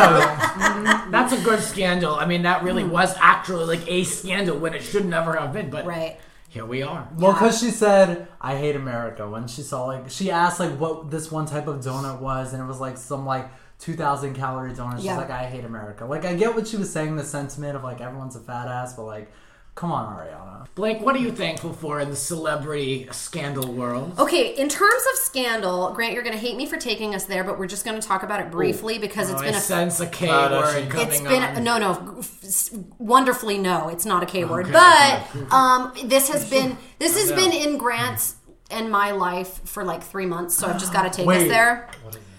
Yeah, That's a good scandal. I mean, that really was actually like a scandal when it should never have been. But Right. here we are. well, because she said, "I hate America" when she saw like she asked like what this one type of donut was, and it was like some like two thousand calorie donut. She's Yeah. like, "I hate America." Like I get what she was saying, the sentiment of like everyone's a fat ass, but like, come on, Ariana. Blake, what are you thankful for in the celebrity scandal world? Okay, in terms of scandal, Grant, you're going to hate me for taking us there, but we're just going to talk about it briefly because it's Oh, been I a sense a K Uh, no, word she- coming It's been on. no, no, f- wonderfully no. It's not a K word, Okay, but um, this has been this has Yeah. been in Grant's and my life for like three months. So I've just got to take Wait. us there.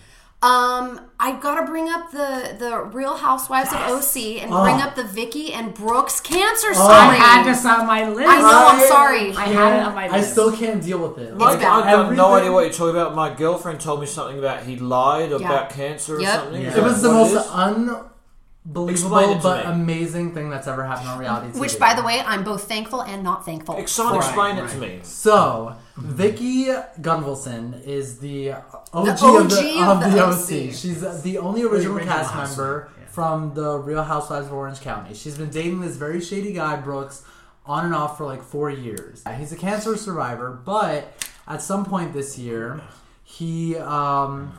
Um, I've got to bring up the the Real Housewives of O C and bring Oh. up the Vicky and Brooks cancer I story. had this on my list. I know. I'm I- sorry. I had it on my I list. still can't deal with it. I, It's bad. I got no Everything- idea what you're talking about. My girlfriend told me something about he lied about cancer or Yep. something. It Is that was the what most is? unbelievable Explain it to but me. amazing thing that's ever happened on reality T V. Which, by the way, I'm both thankful and not thankful. Explain, for. explain it right. to me. So, Vicky Gunvalson is the O G, The of the, O G of of the the O O C. C. She's the only original, original cast housewife, member yeah. from the Real Housewives of Orange County. She's been dating this very shady guy, Brooks, on and off for like four years. He's a cancer survivor, but at some point this year, he um,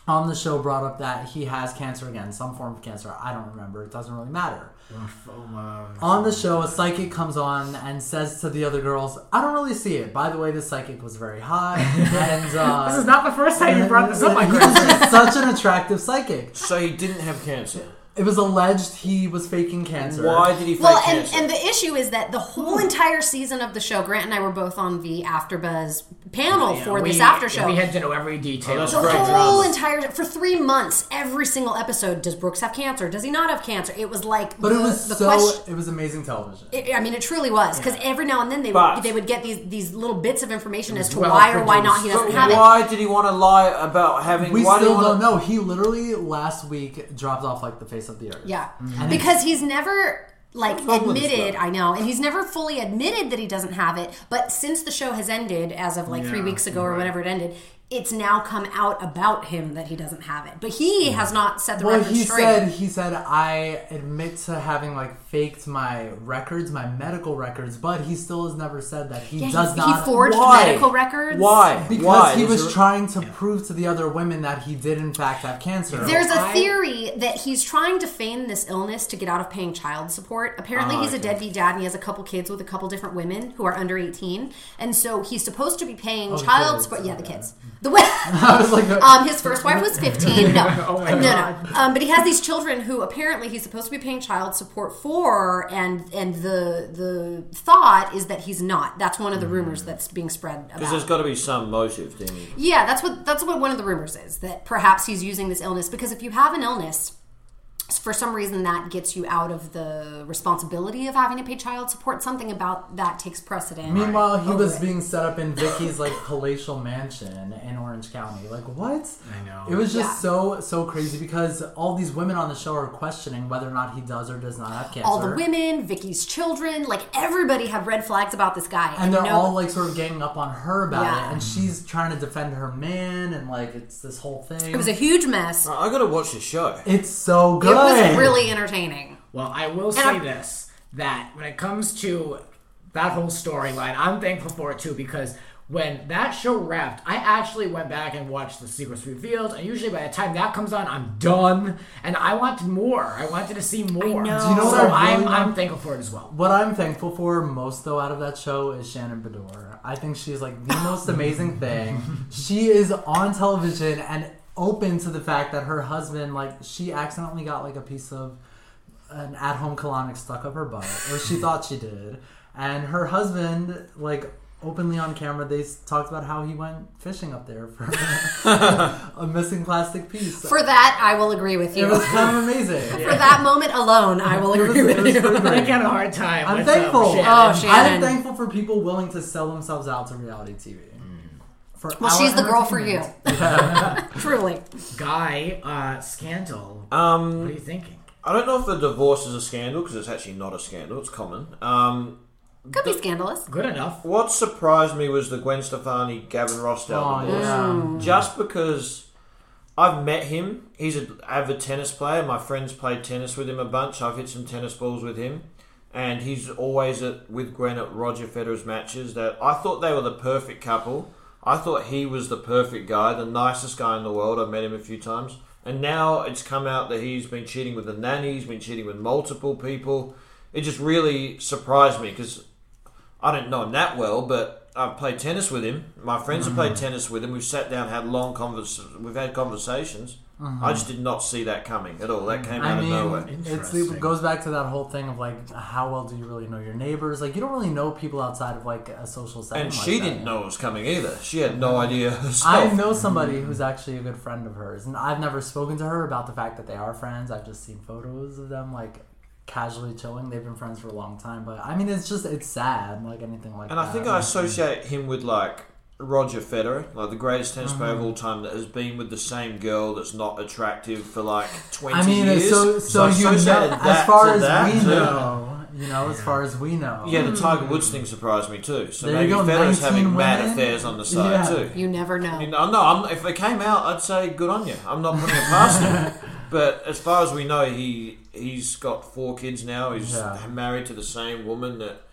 on the show brought up that he has cancer again, some form of cancer. I don't remember. It doesn't really matter. Lymphoma. On the show, a psychic comes on and says to the other girls, I don't really see it. By the way, this psychic was very hot. And uh, This is not the first time you brought this up, my he was friend. just such an attractive psychic. So he didn't have cancer. It was alleged he was faking cancer. Why did he fake Well, and, cancer? and the issue is that the whole entire season of the show, Grant and I were both on the AfterBuzz panel Yeah, for we, this after show. We had to know every detail. Oh, that's The great whole drama. entire for three months, every single episode. Does Brooks have cancer? Does he not have cancer? It was like, But the, it was the so, question. it was amazing television. It, I mean, it truly was because every now and then they But- would they would get these these little bits of information as to well why or why not he produced. doesn't But have it. why did he want to lie about having? We why did he still wanna- don't know. He literally last week dropped off like the face of the earth. Yeah, Mm-hmm. because he's never like wrong with this admitted. guy? I know, and he's never fully admitted that he doesn't have it. But since the show has ended, as of like three Yeah, weeks ago or whenever it ended, it's now come out about him that he doesn't have it. But he has not set the Well, record he straight. said he said I admit to having like faked my records, my medical records, but he still has never said that he Yeah, does he, not. he forged Why? medical records. Why? Because Why? he There's was a- trying to prove to the other women that he did in fact have cancer. There's a I- theory that he's trying to feign this illness to get out of paying child support. Apparently, Oh, he's a okay. deadbeat dad and he has a couple kids with a couple different women who are under eighteen. And so he's supposed to be paying Oh, the child kids, support. Yeah, the okay. kids. The women. I was like, Um, his first wife was fifteen. No, Oh my no, God. no. Um, but he has these children who apparently he's supposed to be paying child support for, and and the the thought is that he's not. That's one of the rumors that's being spread Because there's about. got to be some motive, didn't he? Yeah, that's what that's what one of the rumors is, that perhaps he's using this illness because if you have an illness, for some reason that gets you out of the responsibility of having to pay child support. Something about that takes precedent. meanwhile, he over was it. being set up in Vicky's like palatial mansion in Orange County. Like what? I know. It was just Yeah. so so crazy because all these women on the show are questioning whether or not he does or does not have cancer. all the women, Vicky's children, like everybody had red flags about this guy, And they're no- all like sort of ganging up on her about Yeah. it, and she's trying to defend her man, and like it's this whole thing. It was a huge mess. I got to watch this show. It's so It good. was really entertaining. Well, I will say I- this, that when it comes to that whole storyline, I'm thankful for it too, because when that show wrapped, I actually went back and watched The Secrets Revealed, and usually by the time that comes on, I'm done, and I wanted more. I wanted to see more. know. Do you know what so I I'm, really I'm want? thankful for it as well. What I'm thankful for most, though, out of that show is Shannon Bedore. I think she's like the most amazing thing. She is on television and open to the fact that her husband, like, she accidentally got like a piece of an at-home colonic stuck up her butt, or she thought she did, and her husband, like, openly on camera, they s- talked about how he went fishing up there for a missing plastic piece. For that, I will agree with It you. was kind of amazing. For that moment alone, I will It was- agree it with was you. pretty I great. had a hard time. I'm with, thankful. Um, Shannon. Oh, Shannon. I'm thankful for people willing to sell themselves out to reality T V. For Well, our she's the girl for you. entertainment. Truly. Guy, uh, scandal. Um, What are you thinking? I don't know if the divorce is a scandal because it's actually not a scandal. It's common. Um, Could be scandalous. Good enough. what surprised me was the Gwen Stefani Gavin Rossdale Oh, divorce. yeah. Just because I've met him, he's an avid tennis player. My friends played tennis with him a bunch. I've hit some tennis balls with him, and he's always at with Gwen at Roger Federer's matches. That I thought they were the perfect couple. I thought he was the perfect guy, the nicest guy in the world. I've met him a few times. And now it's come out that he's been cheating with the nanny, he's been cheating with multiple people. It just really surprised me because I don't know him that well, but I've played tennis with him. My friends have played tennis with him. We've sat down, had long convers. We've had conversations. I just did not see that coming at all. That came I out mean, of nowhere. it's, Interesting. it goes back to that whole thing of like, how well do you really know your neighbors? Like, you don't really know people outside of like a social setting. And like she that. didn't know it was coming either. She had no idea herself. I know somebody who's actually a good friend of hers, and I've never spoken to her about the fact that they are friends. I've just seen photos of them like casually chilling. They've been friends for a long time, but I mean, it's just it's sad, like anything like And that. I think I associate him with like Roger Federer, like the greatest tennis player of all time, that has been with the same girl that's not attractive for like twenty I mean, years. so so I you know, associated as that far to as that, we too. know, you know, as far as we know, Yeah, the Tiger Woods thing surprised me too. So There you maybe go, Federer's having nineteen mad women. affairs on the side Yeah. too. You never know. I mean, no, I'm, if they came out, I'd say good on you. I'm not putting it past him. But as far as we know, he he's got four kids now. He's Yeah. married to the same woman that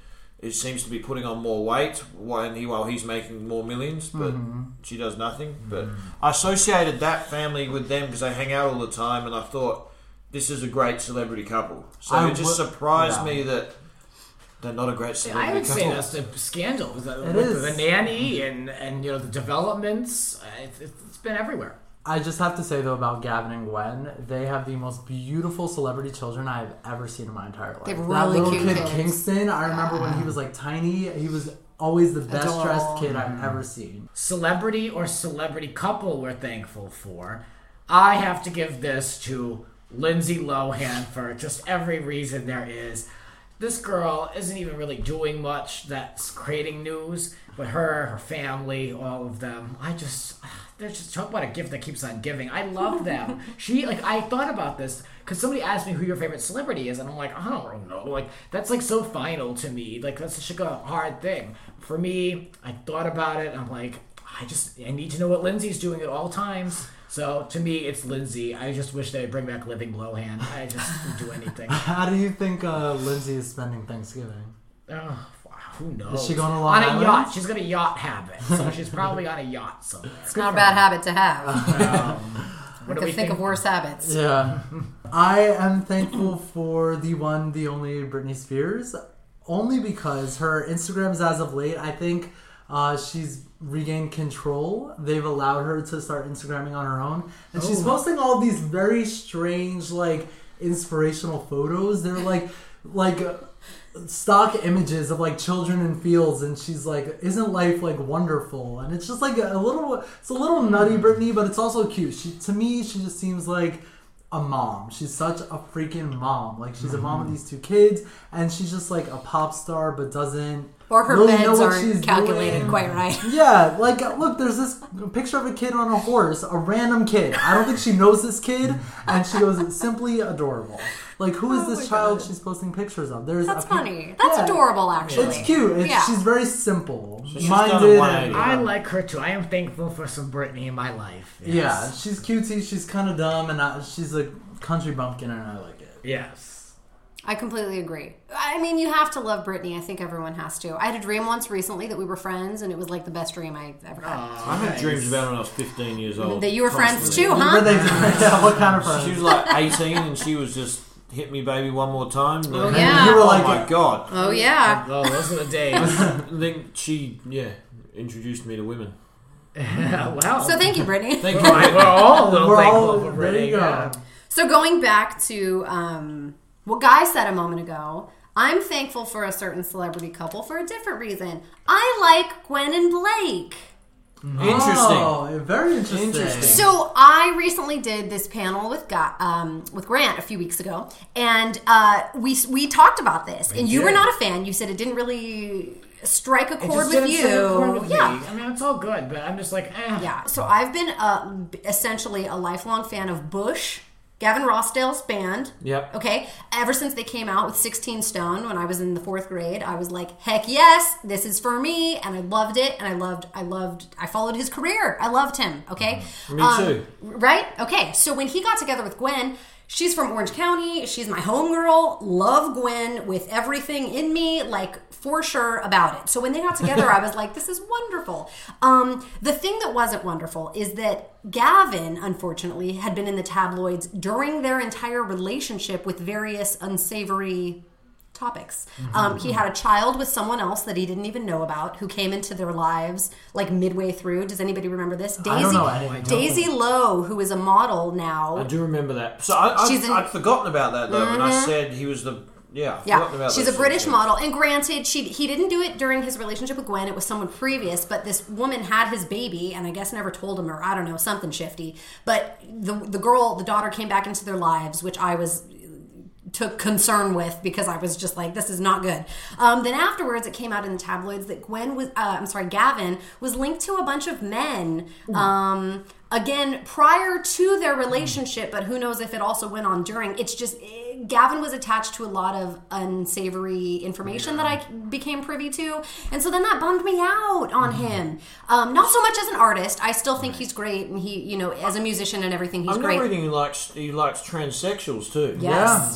it seems to be putting on more weight while, he, while he's making more millions, but Mm-hmm. she does nothing. But I associated that family with them because they hang out all the time, and I thought, this is a great celebrity couple. So I it just would- surprised yeah. me that they're not a great I celebrity would couple. say that's the scandal. The, It with is. the nanny and, and you know the developments. Uh, It's, it's been everywhere. I just have to say though about Gavin and Gwen, they have the most beautiful celebrity children I've ever seen in my entire life. They have that really little cute kid kids. Kingston, I remember when he was like tiny, he was always the best Adorable. dressed kid I've ever seen. Celebrity or celebrity couple we're thankful for. I have to give this to Lindsay Lohan for just every reason there is. This girl isn't even really doing much that's creating news, but her, her family, all of them, I just, they're just, talk about a gift that keeps on giving. I love them. She, like, I thought about this, because somebody asked me who your favorite celebrity is, and I'm like, I don't know. Like, that's, like, so final to me. Like, that's such a hard thing. For me, I thought about it, and I'm like, I just, I need to know what Lindsay's doing at all times. So, to me, it's Lindsay. I just wish they'd bring back Living Lohan. I just would do anything. How do you think uh, Lindsay is spending Thanksgiving? Oh, wow, who knows? Is she going to Long on a Island? yacht? She's got a yacht habit, so she's probably on a yacht somewhere. It's not a bad habit to have. Um, what I do we could think of worse habits. Yeah. I am thankful for the one, the only Britney Spears, only because her Instagrams as of late, I think uh, she's regained control. They've allowed her to start Instagramming on her own. And she's posting all these very strange, like, inspirational photos. They're like, like... Uh, stock images of like children in fields, and she's like, isn't life like wonderful? And it's just like a little, it's a little nutty Britney, but it's also cute. She, to me, she just seems like a mom. She's such a freaking mom. Like, she's a mom of these two kids, and she's just like a pop star, but doesn't Or her really know meds what she's aren't calculated doing. quite right. Yeah, like, look, there's this picture of a kid on a horse, a random kid. I don't think she knows this kid, and she goes, it's simply adorable. Like, who is Oh this my child God. she's posting pictures of? There's That's a pic- funny. That's Yeah. adorable, actually. It's cute. It's, Yeah. She's very simple. she's done a minded. one and- eighty. I like her too. I am thankful for some Britney in my life. Yes. Yeah, she's cutesy. She's kind of dumb, and I, she's a country bumpkin, and I like it. Yes. I completely agree. I mean, you have to love Britney. I think everyone has to. I had a dream once recently that we were friends, and it was like the best dream I ever had. I had dreams about her when I was fifteen years old. That you were friends constantly. too, Were huh? they? Yeah, what kind of friends? She was like eighteen, and she was just hit me, baby, one more time. Oh, And yeah. You were oh like- my god. Oh, yeah. Oh, those are the days. And then she, yeah, introduced me to women. Well, So thank you, Brittany. Thank you. we're all a little We're thankful all- for there Britney. you go. yeah. So going back to um, what Guy said a moment ago, I'm thankful for a certain celebrity couple for a different reason. I like Gwen and Blake. Interesting. Oh, very interesting. Interesting. So I recently did this panel with Guy, um, with Grant a few weeks ago, and uh, we we talked about this. And you were did. not a fan. You said it didn't really strike a It chord just with didn't you. strike a chord with yeah. me. I mean, it's all good, but I'm just like, eh. Yeah, so I've been uh, essentially a lifelong fan of Bush, Gavin Rossdale's band. Yep. Okay, ever since they came out with sixteen Stone when I was in the fourth grade, I was like, heck yes, this is for me, and I loved it, and I loved, I loved, I followed his career. I loved him. Okay, Me Um, too. Right? Okay, so when he got together with Gwen. She's from Orange County. She's my homegirl. Love Gwen with everything in me, like for sure about it. So when they got together, I was like, this is wonderful. Um, the thing that wasn't wonderful is that Gavin, unfortunately, had been in the tabloids during their entire relationship with various unsavory topics. Um, he had a child with someone else that he didn't even know about who came into their lives like midway through. Does anybody remember this? Daisy, I don't know any- I don't. Daisy Lowe, who is a model now. I do remember that. So I, I, She's in- I'd forgotten about that, though, when I said he was the... Yeah, I've Yeah, forgotten about she's those a British things. model, and granted, she he didn't do it during his relationship with Gwen. It was someone previous, but this woman had his baby, and I guess never told him, or I don't know, something shifty. But the the girl, the daughter, came back into their lives, which I was took concern with because I was just like, this is not good. Um, then afterwards, it came out in the tabloids that Gwen was, uh, I'm sorry, Gavin was linked to a bunch of men. Um, again, prior to their relationship, but who knows if it also went on during. It's just eh, Gavin was attached to a lot of unsavory information that I became privy to, and so then that bummed me out on him. Um, not so much as an artist. I still think he's great, and he, you know, as a musician and everything, he's I'm great. not reading he likes, he likes transsexuals, too. Yes.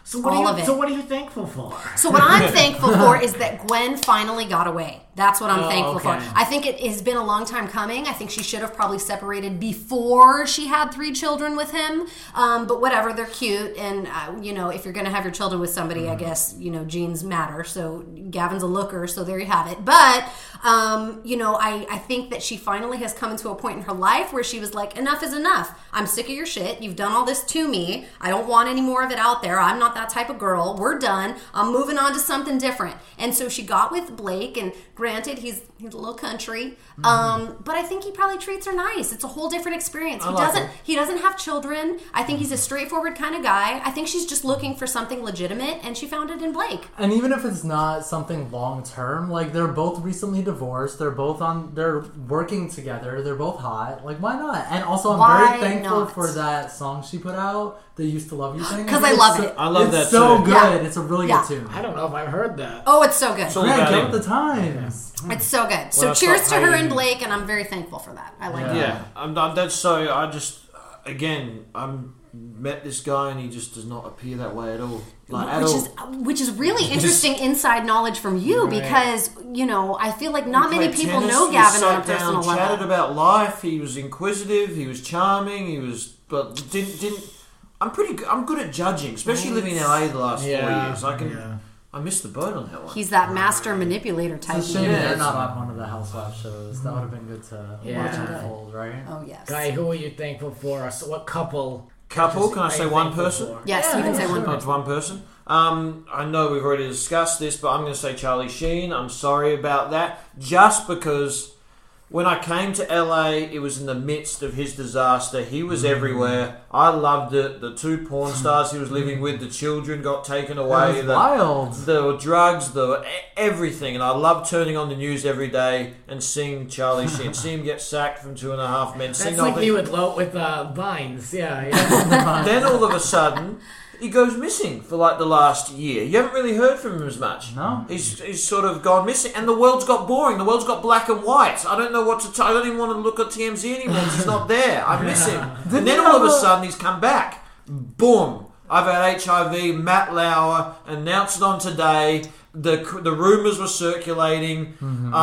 So what, All are of you, it. so what are you thankful for? So what I'm thankful for is that Gwen finally got away. That's what I'm Oh, thankful okay. for. I think it has been a long time coming. I think she should have probably separated before she had three children with him. Um, but whatever, they're cute. And, uh, you know, if you're going to have your children with somebody, mm-hmm. I guess, you know, genes matter. So Gavin's a looker, so there you have it. But, um, you know, I, I think that she finally has come into a point in her life where she was like, enough is enough. I'm sick of your shit. You've done all this to me. I don't want any more of it out there. I'm not that type of girl. We're done. I'm moving on to something different. And so she got with Blake, and granted, he's he's a little country, mm-hmm. um, but I think he probably treats her nice. It's a whole different experience. I He like doesn't it. he doesn't have children. I think he's a straightforward kind of guy. I think she's just looking for something legitimate, and she found it in Blake. And even if it's not something long term, like they're both recently divorced, they're both on, they're working together, they're both hot. Like, why not? And also, I'm Why very thankful not? for that song she put out, the "Used to Love You" thing. 'Cause I It's love so- it. I love it's that so too. good. Yeah. It's a really Yeah. good tune. I don't know if I've heard that. Oh, it's so good. So- Greg, about get him. with the times. It's so good. So Well, I cheers to stopped her hating and him. Blake, and I'm very thankful for that. I like Yeah. it. Yeah, I'm, I'm, that's so. I just again, I'm met this guy and he just does not appear that way at all. Like at Which all. is which is really interesting inside knowledge from you, Right. because you know I feel like not We many played people tennis, know we Gavin sat on a personal down, chatted level. about life. He was inquisitive. He was charming. He was, but didn't didn't. I'm pretty. good. I'm good at judging, especially living in L A the last Yeah, four years. I can. yeah. I missed the boat on that one. He's that master manipulator type. It's a shame Yeah, they're it's- not on one of the Housewives shows. That would have been good to Yeah. watch unfold, right? Oh yes. Guy, who are you thankful for? So what couple? Couple? Can I are say you one thankful person? for? Yes, Yeah, you can yeah, say one sure. person. Not one person. Um, I know we've already discussed this, but I'm going to say Charlie Sheen. I'm sorry about that. Just because when I came to L A, it was in the midst of his disaster. He was Mm. everywhere. I loved it. The two porn stars he was living with, the children got taken away. It was the, wild. the drugs, the e- everything. And I love turning on the news every day and seeing Charlie Sheen. See him get sacked from Two and a Half Men. That's seeing like all me the- with Lo- with uh, Vines. Yeah, yeah. Then all of a sudden, he goes missing for like the last year. You haven't really heard from him as much. No. He's, he's sort of gone missing. And the world's got boring. The world's got black and white. I don't know what to t- I don't even want to look at T M Z anymore because he's not there. I miss him. And then he all of have a a- sudden, he's come back. Boom. I've had H I V. Matt Lauer announced it on Today. The the rumours were circulating.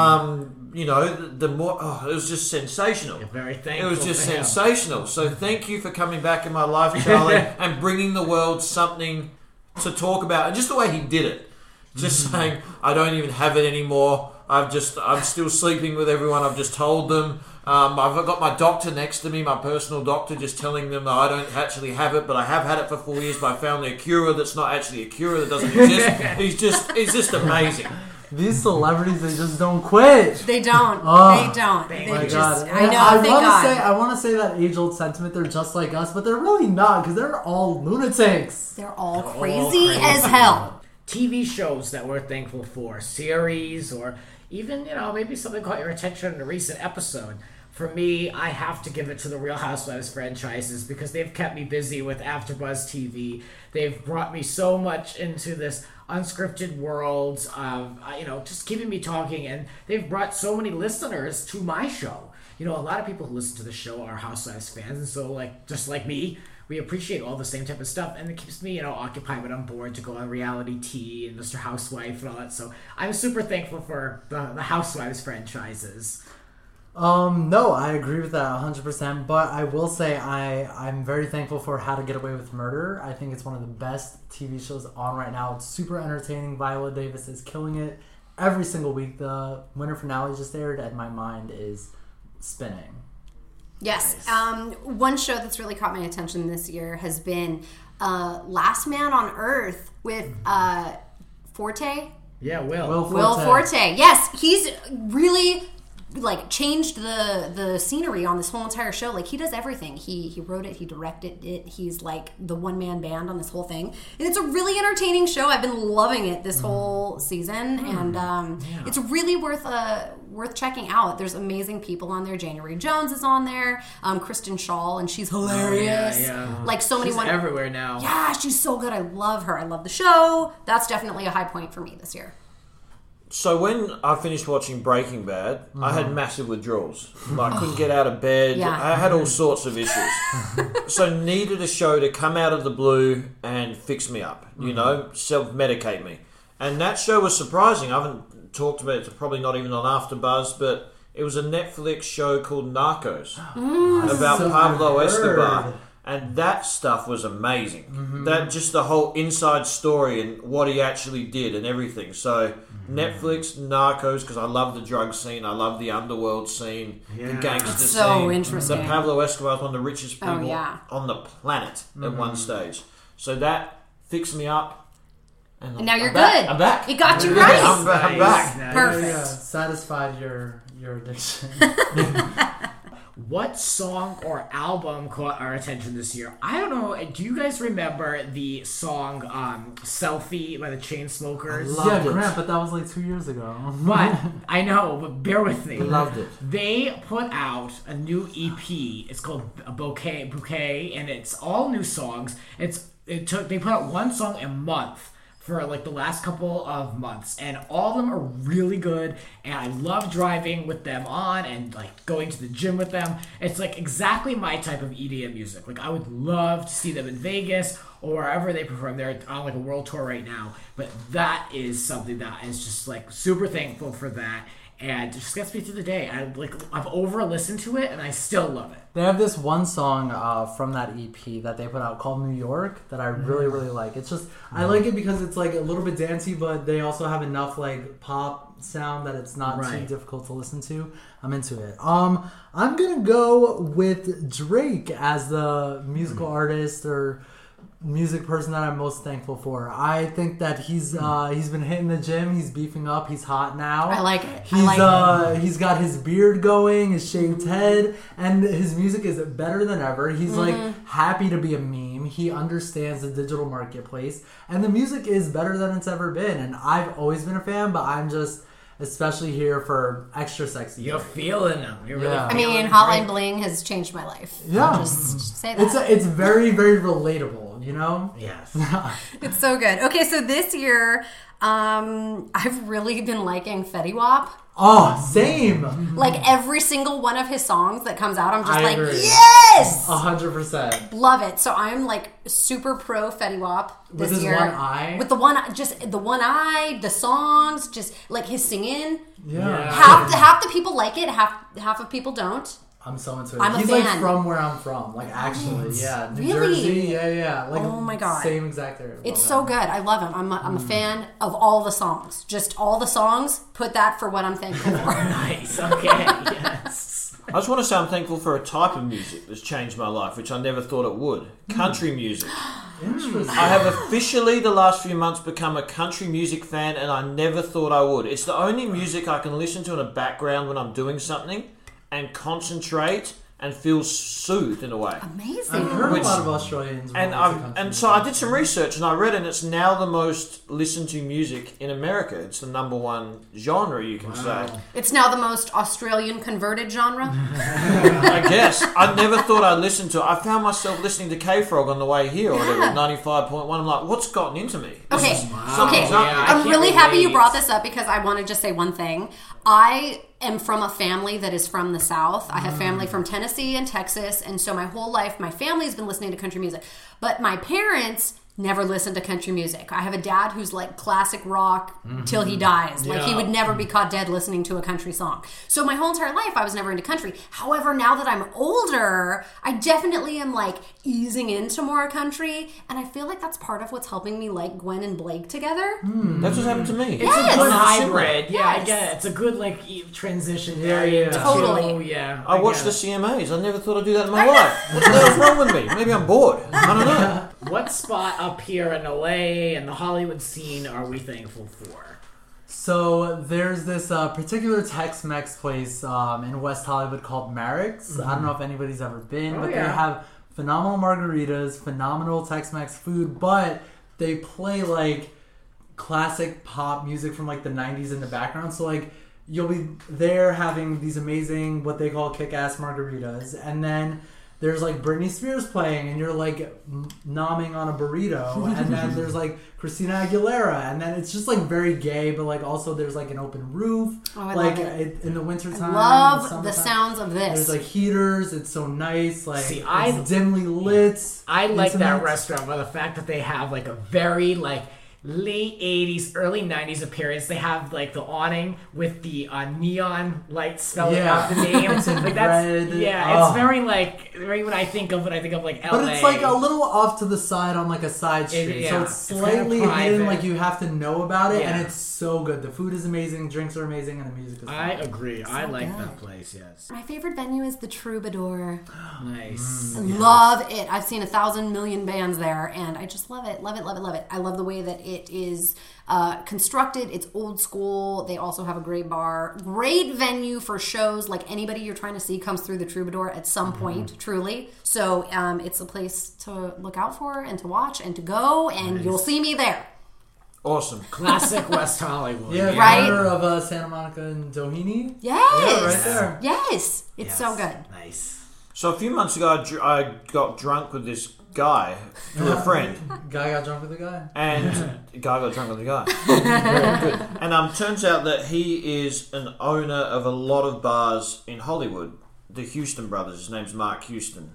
Um, you know, the, the more... Oh, it was just sensational. You're very It thankful. was just for him. sensational. So thank you for coming back in my life, Charlie, and bringing the world something to talk about. And just the way he did it. Just saying, I don't even have it anymore. I've just, I'm still sleeping with everyone. I've just told them. Um, I've got my doctor next to me, my personal doctor, just telling them that I don't actually have it, but I have had it for four years. But I found a cure that's not actually a cure, that doesn't exist. He's just, it's just amazing. These celebrities, they just don't quit. They don't. Oh, they don't. thank They My just. God. I know. I thank want God. to say, I want to say that age-old sentiment. They're just like us, but they're really not because they're all lunatics. They're all all crazy crazy. as hell. T V shows that we're thankful for, series, or even, you know, maybe something caught your attention in a recent episode. For me, I have to give it to the Real Housewives franchises because they've kept me busy with AfterBuzz T V. They've brought me so much into this unscripted world, um, uh, you know, just keeping me talking, and they've brought so many listeners to my show. You know, a lot of people who listen to the show are Housewives fans, and so, like, just like me, we appreciate all the same type of stuff, and it keeps me, you know, occupied when I'm bored to go on reality T and Mister Housewife and all that. So I'm super thankful for the, the Housewives franchises. Um, no, I agree with that one hundred percent, but I will say I, I'm very thankful for How to Get Away with Murder. I think it's one of the best T V shows on right now. It's super entertaining. Viola Davis is killing it every single week. The winter finale just aired, and my mind is spinning. Yes. Um, one show that's really caught my attention this year has been uh, Last Man on Earth with uh, Forte. Yeah, Will. Will Will Forte. Forte. Yes, he's really like changed the the scenery on this whole entire show. Like he does everything. He he wrote it, he directed it. He's like the one man band on this whole thing, and it's a really entertaining show. I've been loving it this whole season, and um, Yeah. it's really worth uh worth checking out. There's amazing people on there. January Jones is on there. Um, Kristen Shaw, and she's hilarious. yeah, yeah. Like so many She's one- everywhere now. Yeah, she's so good. I love her. I love the show. That's definitely a high point for me this year. So when I finished watching Breaking Bad, mm-hmm. I had massive withdrawals. Like, I couldn't get out of bed. Yeah. I had all sorts of issues. So needed a show to come out of the blue and fix me up, you mm-hmm. know, self-medicate me. And that show was surprising. I haven't talked about it, it's probably not even on AfterBuzz, but it was a Netflix show called Narcos Mm. about so Pablo heard. Escobar. And that stuff was amazing. Mm-hmm. That just the whole inside story and what he actually did and everything. So mm-hmm. Netflix, Narcos, because I love the drug scene, I love the underworld scene, yeah. the gangster it's scene. So interesting. The Pablo Escobar is one of the richest people oh, yeah. on the planet mm-hmm. at one stage. So that fixed me up. And, and now you're I'm good. Back. I'm back. It got you yeah, right. I'm, nice. I'm back. Nice. Perfect. Yeah, yeah. Satisfied your your addiction. What song or album caught our attention this year? I don't know. Do you guys remember the song um, Selfie by the Chainsmokers? Yeah, Grant, but that was like two years ago. But, I know, but bear with me. Loved it. They put out a new E P. It's called a Bouquet, Bouquet, and it's all new songs. It's it took They put out one song a month for like the last couple of months, and all of them are really good, and I love driving with them on and like going to the gym with them. It's like exactly my type of E D M music. Like I would love to see them in Vegas or wherever they perform. They're on like a world tour right now, but that is something that is just like super thankful for that, and it just gets me through the day. I like I've over listened to it and I still love it. They have this one song uh, from that E P that they put out called New York that I really, really like. It's just, I like it because it's like a little bit dancey, but they also have enough like pop sound that it's not right. too difficult to listen to. I'm into it. Um, I'm going to go with Drake as the musical mm. artist or music person that I'm most thankful for. I think that he's uh, he's been hitting the gym. He's beefing up. He's hot now. I like it. He's I like uh, it. He's got his beard going, his shaved head, and his music is better than ever. He's mm-hmm. like happy to be a meme. He understands the digital marketplace, and the music is better than it's ever been. And I've always been a fan, but I'm just especially here for extra sexy. You're feeling them. You're yeah. really I mean, Drake. Hotline Bling has changed my life. Yeah. I'll just say that. It's a, it's very, very relatable, you know? Yes. It's so good. Okay, so this year, um, I've really been liking Fetty Wap. Oh, same. Like every single one of his songs that comes out, I'm just I like, agree. yes! A hundred percent. Love it. So I'm like super pro Fetty Wap this With his year. one eye? With the one, just the one eye, the songs, just like his singing. Yeah. Yeah. Half the, half the people like it, half half of people don't. I'm so into it. I'm a He's fan. like from where I'm from. Like actually, Right. yeah. New Really? Jersey, yeah, yeah. Like Oh my God. Same exact area. It's Love so that. good. I love him. I'm a, I'm a fan of all the songs. Just all the songs. Put that for what I'm thankful for. Nice. Okay. Yes. I just want to say I'm thankful for a type of music that's changed my life, which I never thought it would. Country music. Interesting. I have officially, the last few months, become a country music fan, and I never thought I would. It's the only music I can listen to in a background when I'm doing something and concentrate and feel soothed in a way. Amazing. I've heard Which- a lot of Australians. And want to I've, come and to so me. I did some research and I read, and it's now the most listened to music in America. It's the number one genre, you can say. It's now the most Australian converted genre. I guess. I never thought I'd listen to it. I found myself listening to K-Frog on the way here or whatever, Yeah. ninety-five point one. I'm like, what's gotten into me? This Okay, is- okay. something's up. Yeah, I I'm can't really happy you relate. brought this up because I want to just say one thing. I am from a family that is from the South. I have family from Tennessee and Texas, and so my whole life, my family's been listening to country music. But my parents never listened to country music. I have a dad who's like classic rock till he dies. Like he Yeah. would never be caught dead listening to a country song. So my whole entire life I was never into country. However, now that I'm older, I definitely am like easing into more country, and I feel like that's part of what's helping me like Gwen and Blake together. That's what's happened to me. It's Yes. a good It's hybrid. Yeah, I Yes. get it. It's a good like e- transition Yeah, there. yeah. Totally. Oh, yeah. I watched get the it. C M As. I never thought I'd do that in my life. What the hell's wrong with me? Maybe I'm bored. I don't know. What spot up here in L A and the Hollywood scene are we thankful for? So there's this uh, particular Tex-Mex place um, in West Hollywood called Marrick's. I don't know if anybody's ever been, Oh, but yeah. they have phenomenal margaritas, phenomenal Tex-Mex food, but they play like classic pop music from like the nineties in the background. So like you'll be there having these amazing what they call kick-ass margaritas, and then there's like Britney Spears playing, and you're like m- nomming on a burrito, and then there's like Christina Aguilera, and then it's just like very gay, but like also there's like an open roof, Oh, I like love it. it, in the wintertime. Love in the summertime. sounds of this. There's like heaters. It's so nice. Like See, I- it's dimly lit. I like that intimate. restaurant by the fact that they have like a very like late eighties, early nineties appearance. They have like the awning with the uh, neon lights spelling Yeah. out the name. It's in like that's red. yeah, Oh. it's very like very when I think of it, I think of like L A. But it's like a little off to the side on like a side street, It- so yeah. it's It's kinda slightly private. hidden. Like you have to know about it, Yeah. and it's so good. The food is amazing, drinks are amazing, and the music is. I fun. agree. I like good. that place. Yes, My favorite venue is the Troubadour. nice. I love it. I've seen a thousand million bands there, and I just love it, love it, love it, love it. I love the way that it is uh, constructed. It's old school. They also have a great bar. Great venue for shows. Like anybody you're trying to see comes through the Troubadour at some point, truly. So um, it's a place to look out for and to watch and to go, and you'll see me there. Awesome. Classic West Hollywood. Yeah, Right? corner of uh, Santa Monica and Doheny. Yes. Yeah, right there. Yes. It's so good. Nice. So a few months ago, I, dr- I got drunk with this guy, with a friend, Guy got drunk with the guy. and the guy got drunk with the guy. Very good. And um, turns out that he is an owner of a lot of bars in Hollywood. The Houston brothers. His name's Mark Houston.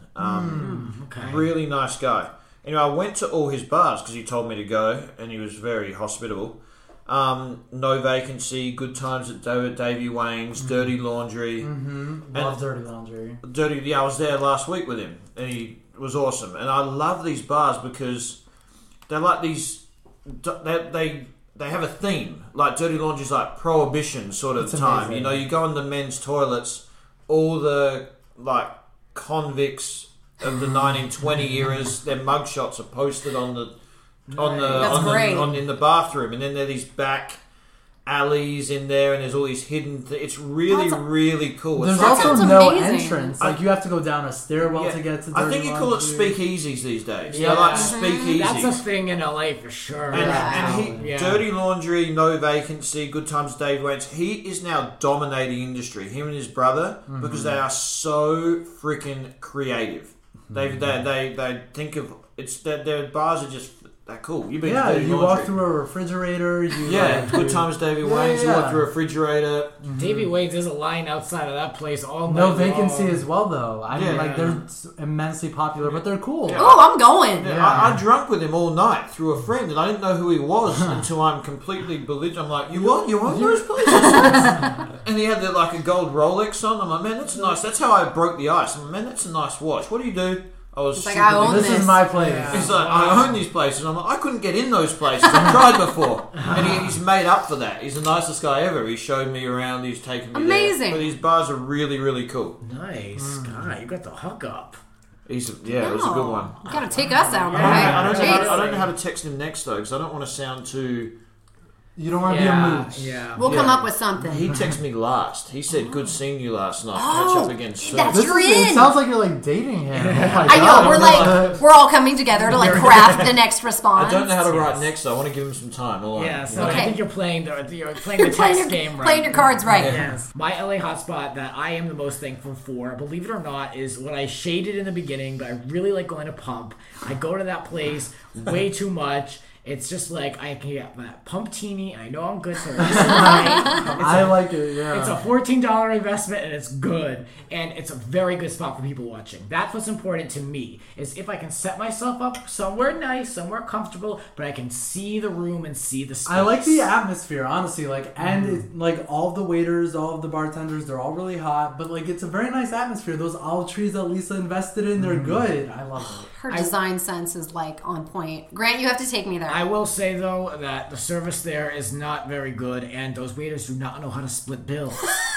Um, Okay. Really nice guy. Anyway, I went to all his bars because he told me to go, and he was very hospitable. Um, No Vacancy, Good Times at David Davy Wayne's, Dirty Laundry. Love dirty laundry. Dirty, yeah, I was there last week with him, and he was awesome. And I love these bars because they're like these. They they, they have a theme. Like Dirty Laundry's like prohibition sort of It's time. amazing. You know, you go in the men's toilets, all the like convicts of the nineteen twenty eras, their mugshots are posted on the on the That's on great. the on in the bathroom, and then there are these back alleys in there, and there's all these hidden. Th- it's really That's a- really cool. There's It's like also sounds no amazing. entrance. Like you have to go down a stairwell Yeah. to get to. I dirty think you call it laundry. speakeasies these days. Yeah. They're like Mhm. speakeasies. That's a thing in L A for sure. and, and he, Yeah. Dirty Laundry, No Vacancy, Good Times, Dave Wayne's. He is now dominating industry. Him and his brother, because they are so freaking creative. They they they they think of it's their, their bars are just they're cool. You've been Yeah, to Dirty you Laundry. walk through a refrigerator. You Yeah, like, Good you- Times, Davey Yeah, Wayne's. You yeah. walk through a refrigerator. Davy Wayne's is a line outside of that place all night No vacancy long. as well, though. I mean, Yeah. like they're s- immensely popular, but they're cool. Yeah. Oh, I'm going. Yeah, I, I drunk with him all night through a friend, and I didn't know who he was until I'm completely belligerent. I'm like, you what? You own those places? And he had the, like a gold Rolex on. I'm like, man, that's nice. That's how I broke the ice. I'm like, man, that's a nice watch. What do you do? I was It's like, super I own big- This this. is my place. Yeah. He's like, I own these places. And I'm like, I couldn't get in those places. I've tried before. And he, he's made up for that. He's the nicest guy ever. He showed me around. He's taken me Amazing. there. But these bars are really, really cool. Nice. God, you got the hookup. He's, yeah, it was a good one. You gotta take us out, I, right? don't, I, don't know how to, I Jeez. don't know how to text him next, though, because I don't want to sound too... You don't want to Yeah, be a mooch. yeah. We'll come Yeah. up with something. He texted me last. He said, good seeing you last night. Oh, Catch up again soon. that's- This You're is, it in. sounds like you're like dating him. Oh my I God. know, we're like, we're all coming together to like craft the next response. I don't know how to write next, though. I want to give him some time. All right. Yeah, so Okay. I think you're playing the you're playing the Playing text your, game right. playing your cards right. Yes. My L A hotspot that I am the most thankful for, believe it or not, is what I shaded in the beginning, but I really like going to Pump. I go to that place way too much. It's just like I can get that Pumptini, and I know I'm good for the rest of the night. It's I a- like it. Yeah. It's a fourteen dollars investment, and it's good. And it's a very good spot for people watching. That's what's important to me, is if I can set myself up somewhere nice, somewhere comfortable, but I can see the room and see the space. I like the atmosphere, honestly. Like, and it, like all of the waiters, all of the bartenders, they're all really hot. But like, it's a very nice atmosphere. Those olive trees that Lisa invested in, they're good. I love it. Her design sense is like on point. Grant, you have to take me there. I will say, though, that the service there is not very good, and those waiters do not know how to split bills.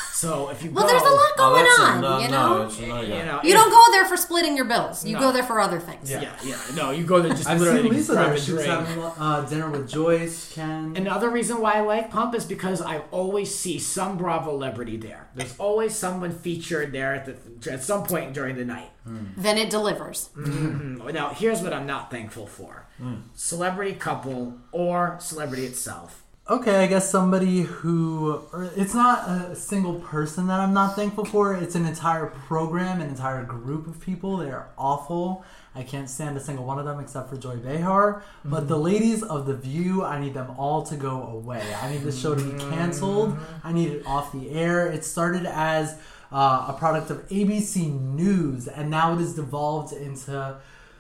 So if you well, go... there's a lot Oh, going that's a on, no, you no, know? it's a no, You know, You if- don't go there for splitting your bills. You No. go there for other things. Yeah, yeah. No, you go there just I've literally seen Lisa grab there. a She was drink. having uh, dinner with Joyce, Ken. Another reason why I like Pump is because I always see some Bravo celebrity there. There's always someone featured there at, the, at some point during the night. Then it delivers. Mm, Now, here's what I'm not thankful for. Celebrity couple or celebrity itself. Okay, I guess somebody who... Or it's not a single person that I'm not thankful for. It's an entire program, an entire group of people. They are awful. I can't stand a single one of them except for Joy Behar. Mm-hmm. But the ladies of The View, I need them all to go away. I need this show to be canceled. I need it off the air. It started as uh, a product of A B C News, and now it has devolved into...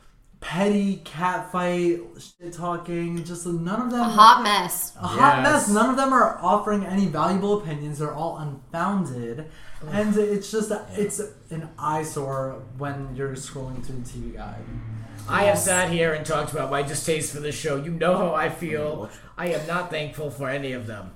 petty catfight, shit talking, just none of them. A hot mess. A hot Yes. mess. None of them are offering any valuable opinions. They're all unfounded, and it's just it's an eyesore when you're scrolling through the T V guide. I have sat here and talked about my distaste for the show. You know how I feel. I am not thankful for any of them.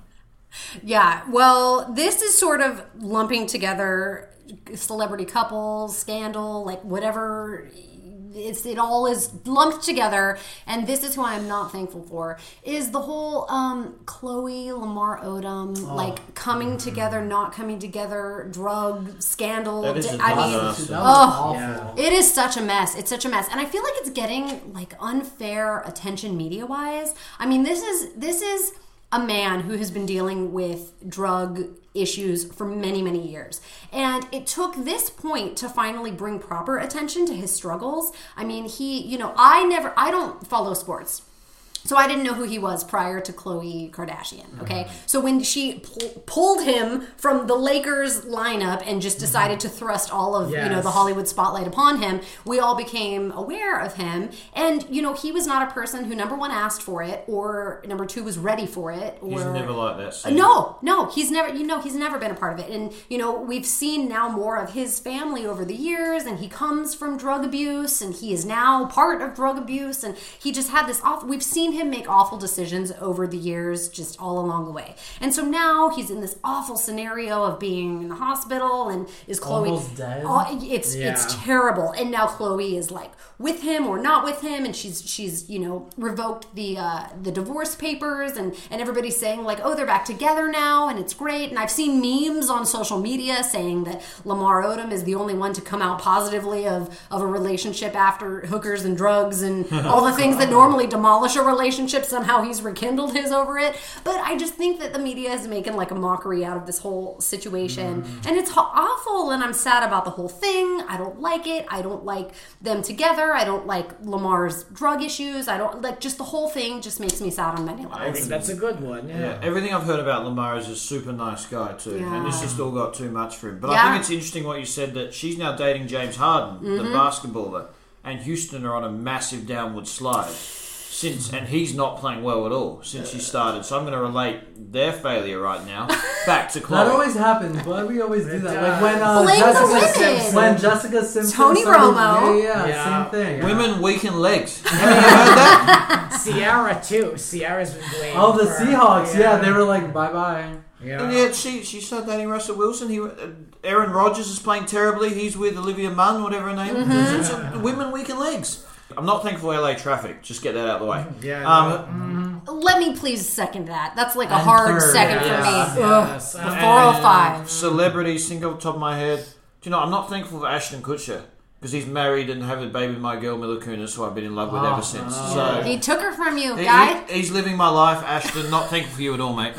Yeah, well, this is sort of lumping together celebrity couples, scandal, like whatever. It's, it all is lumped together, and this is who I'm not thankful for, is the whole um, Chloe, Lamar Odom, oh. like coming together, not coming together, drug scandal. That is a I mean, disaster. oh, Yeah. it is such a mess. It's such a mess, and I feel like it's getting like unfair attention media-wise. I mean, this is this is a man who has been dealing with drug issues for many, many years. And it took this point to finally bring proper attention to his struggles. I mean, he, you know, I never, I don't follow sports. So I didn't know who he was prior to Khloe Kardashian, okay? Mm-hmm. So when she pu- pulled him from the Lakers lineup and just decided mm-hmm. to thrust all of, yes. you know, the Hollywood spotlight upon him, we all became aware of him. And, you know, he was not a person who, number one, asked for it, or number two, was ready for it. Or, he's never like that. Steve. No, no, he's never, you know, he's never been a part of it. And, you know, we've seen now more of his family over the years, and he comes from drug abuse, and he is now part of drug abuse, and he just had this awful, we've seen him make awful decisions over the years, just all along the way. And so now he's in this awful scenario of being in the hospital, and is Chloe almost dead? Oh, it's yeah. it's terrible. And now Chloe is like with him or not with him, and she's she's you know revoked the uh, the divorce papers, and and everybody's saying like, oh, they're back together now, and it's great. And I've seen memes on social media saying that Lamar Odom is the only one to come out positively of of a relationship after hookers and drugs and all the things that normally demolish a relationship. Somehow he's rekindled his over it. But I just think that the media is making like a mockery out of this whole situation, mm. and it's awful. And I'm sad about the whole thing. I don't like it. I don't like them together. I don't like Lamar's drug issues. I don't like just the whole thing. Just makes me sad on many levels. I think that's a good one. Yeah. yeah. Everything I've heard about Lamar is a super nice guy too, yeah. and this just all got too much for him. But yeah. I think it's interesting what you said, that she's now dating James Harden, mm-hmm. the basketballer, and Houston are on a massive downward slide. Since and he's not playing well at all since he started. So I'm going to relate their failure right now back to Chloe. That always happens. Why do we always do that? Like when uh, Blame Jessica the women. Simpson, when Jessica Simpson, Tony started, Romo. Yeah, yeah, Yeah. same thing. Women weaken legs. Have you heard that? Ciara too. Ciara's been blamed. Oh, the for, Seahawks. Yeah. Yeah. they were like, bye bye. Yeah. And yet she she started dating Russell Wilson. He, uh, Aaron Rodgers is playing terribly. He's with Olivia Munn, whatever her name is. Mm-hmm. So, so, women weaken legs. I'm not thankful for L A traffic. Just get that out of the way. Yeah. Um, no. Let me please second that. That's like a And hard third, second yes, for me. yes, Ugh, yes. the And- four oh five. Celebrities, think off the top of my head. Do you know, I'm not thankful for Ashton Kutcher, because he's married and having a baby with my girl Mila Kunis, who I've been in love with Oh, ever since. oh. So He took her from you, he- guy. he- he's living my life, Ashton. Not thankful for you at all, mate.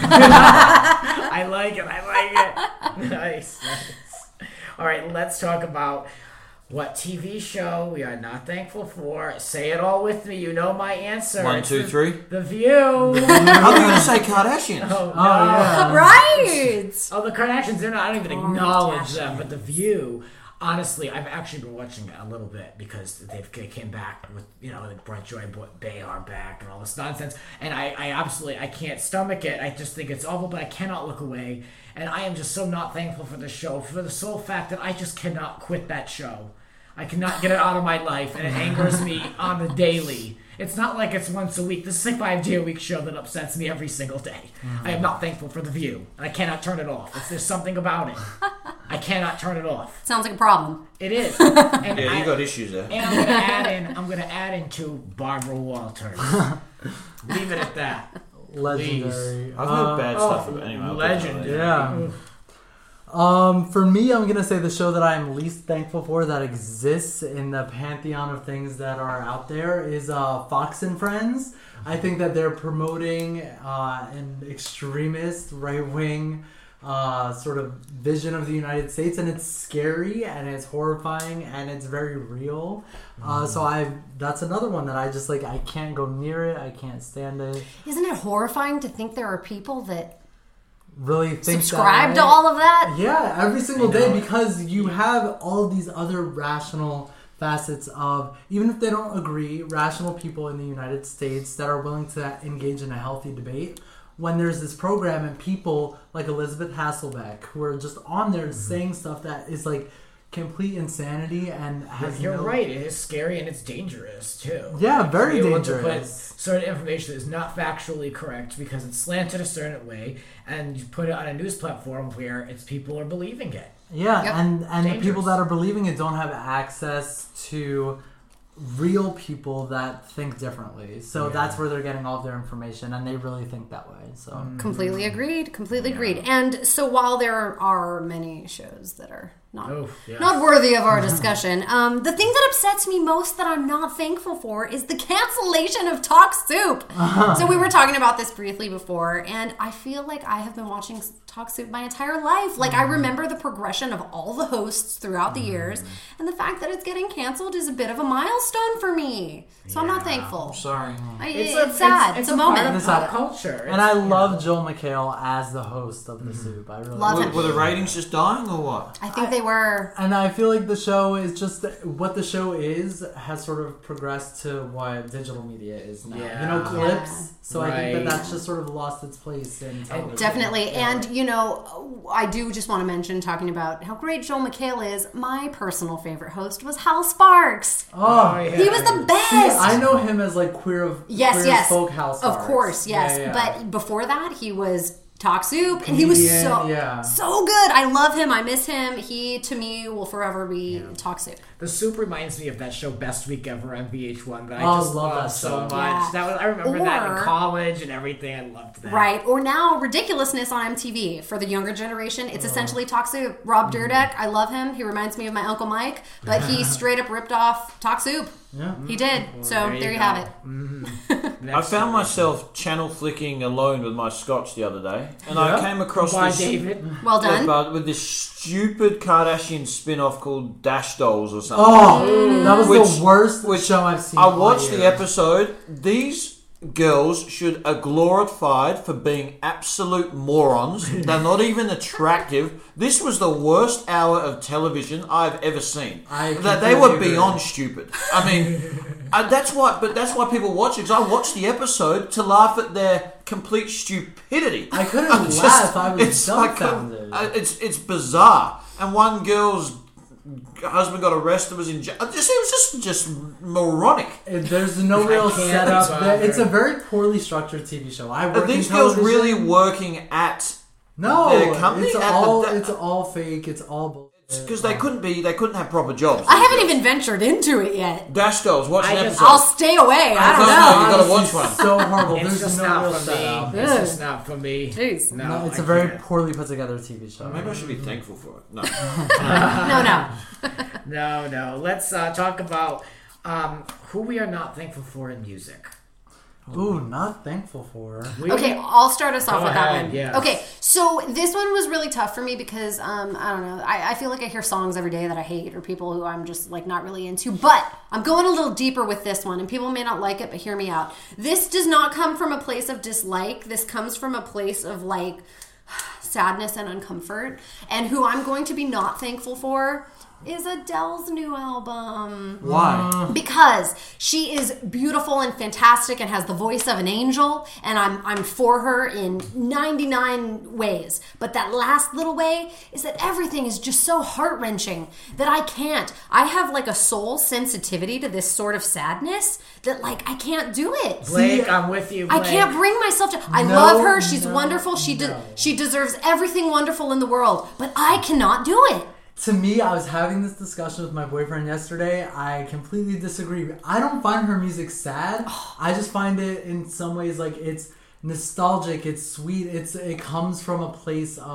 I like it. I like it. Nice, nice. All right, let's talk about what T V show we are not thankful for. Say it all with me. You know my answer. One, It's two, the, three. The View. Are you going to say Kardashians? Oh, no. Oh, yeah. Right. Oh, the Kardashians, they're not, I don't even Oh, acknowledge Kardashian. them, but The View, honestly, I've actually been watching it a little bit because they've, they came back with, you know, like Brent Joy Behar back and all this nonsense, and I, I absolutely, I can't stomach it. I just think it's awful, but I cannot look away, and I am just so not thankful for the show, for the sole fact that I just cannot quit that show. I cannot get it out of my life, and it angers me on the daily. It's not like it's once a week. This is a five-day-a-week show that upsets me every single day. Mm-hmm. I am not thankful for The View. I cannot turn it off. It's, there's something about it. I cannot turn it off. Sounds like a problem. It is. And Yeah, I, you got issues there. and I'm going to add in. I'm going to add in to Barbara Walters. Leave it at that. Legendary. I've heard Uh, bad oh, stuff about anyway. I'll put that legendary. there. Yeah. Um, for me, I'm gonna say the show that I'm least thankful for that exists in the pantheon of things that are out there is uh, Fox and Friends. I think that they're promoting uh, an extremist, right-wing uh, sort of vision of the United States, and it's scary and it's horrifying and it's very real. Uh, so I that's another one that I just like. I can't go near it. I can't stand it. Isn't it horrifying to think there are people that Really think subscribe that to all of that? Yeah, every single day, because you have all these other rational facets of, even if they don't agree, rational people in the United States that are willing to engage in a healthy debate. When there's this program and people like Elizabeth Hasselbeck who are just on there mm-hmm. saying stuff that is like complete insanity and has You're no... right, it is scary and it's dangerous too. Yeah, very to be able dangerous. To put certain information that is not factually correct because it's slanted a certain way, and you put it on a news platform where it's people are believing it. Yeah, Yep. and, and the Dangerous. people that are believing it don't have access to real people that think differently. So Yeah. that's where they're getting all of their information, and they really think that way. So Completely agreed. Completely agreed. And so while there are many shows that are not Oh, yeah. not worthy of our discussion, um, the thing that upsets me most that I'm not thankful for is the cancellation of Talk Soup. So we were talking about this briefly before, and I feel like I have been watching Talk Soup my entire life. Like I remember the progression of all the hosts throughout the years, and the fact that it's getting canceled is a bit of a milestone for me. So I'm not Yeah. thank-ful. Sorry. I, It's, it's, a, sad. It's, It's, a, part moment. of pop culture. and It's, I you love know. Joel McHale as the host of the Mm-hmm. Soup. I really Love Were, him. were the ratings just dying or what? I think they were. And I feel like the show is just what the show is has sort of progressed to what digital media is now. Yeah. You know, clips. Yeah. So I think Right. that that's just sort of lost its place in television. Definitely. Yeah. And, you know, I do just want to mention, talking about how great Joel McHale is, my personal favorite host was Hal Sparks. Oh, yeah. He was the best. See, I know him as like queer of yes, queer yes. folk house. Of arts. course, yes. Yeah, yeah. But before that, he was Talk Soup, and he was Comedian, so yeah. so good. I love him. I miss him. He, to me, will forever be Talk Soup. The Soup reminds me of that show Best Week Ever on V H one that I Oh, just love love that so show. much. Yeah. That was I remember that in Or- college and everything. I loved that. Right. Or now, Ridiculousness on M T V for the younger generation. It's essentially Talk Soup. Rob Dyrdek, I love him. He reminds me of my Uncle Mike, but he straight up ripped off Talk Soup. Yeah. He did. So there there you you, go. have it. I found myself channel flicking alone with my scotch the other day, and I Yeah. came across Bye, this David. Well done. with, with this stupid Kardashian spin-off called Dash Dolls or something. Oh, that was Which- the worst which show I've seen. I all watched year. the episode. These girls should are glorified for being absolute morons. They're not even attractive. This was the worst hour of television I've ever seen. I that they were completely agree. beyond stupid. I mean, uh, that's why. But that's why people watch it. Because I watched the episode to laugh at their complete stupidity. I couldn't I'm laugh. I was it's like, dumbfounded. uh, it's it's bizarre. And one girl's husband got arrested. Was in jail. Just it was just just moronic. It- There's no real can't setup. bother. There. It's a very poorly structured T V show. I Are work these in girls television. really working at? No, their company? it's At the- all the- it's all fake. It's all bullshit. Because they couldn't be, they couldn't have proper jobs. I haven't even ventured into it yet. Dash Dolls. Watch I an just- episode. I'll stay away. I no, don't no, know. you gotta watch Honestly, one. So horrible. It's There's just no not real for setup. me. It's just not for me. Jeez. No, No, it's I a very can't. poorly put together T V show. Maybe I should be thankful for it. No. No, no. No, no. Let's uh, talk about um, who we are not thankful for in music. Ooh, not thankful for. We- Okay, I'll start us off Go with that ahead, one. yes. Okay, so this one was really tough for me because um, I don't know. I, I feel like I hear songs every day that I hate or people who I'm just like not really into. But I'm going a little deeper with this one, and people may not like it, but hear me out. This does not come from a place of dislike. This comes from a place of like sadness and uncomfort. And who I'm going to be not thankful for is Adele's new album. Why? Because she is beautiful and fantastic and has the voice of an angel, and I'm I'm for her in ninety-nine ways. But that last little way is that everything is just so heart-wrenching that I can't. I have like a soul sensitivity to this sort of sadness that like I can't do it. Blake, See, I'm with you. I Blake. can't bring myself to. I No, love her. She's no, wonderful. She de- no. she deserves everything wonderful in the world, but I cannot do it. To me, I was having this discussion with my boyfriend yesterday. I completely disagree. I don't find her music sad. I just find it in some ways like it's nostalgic. It's sweet. It's it comes from a place of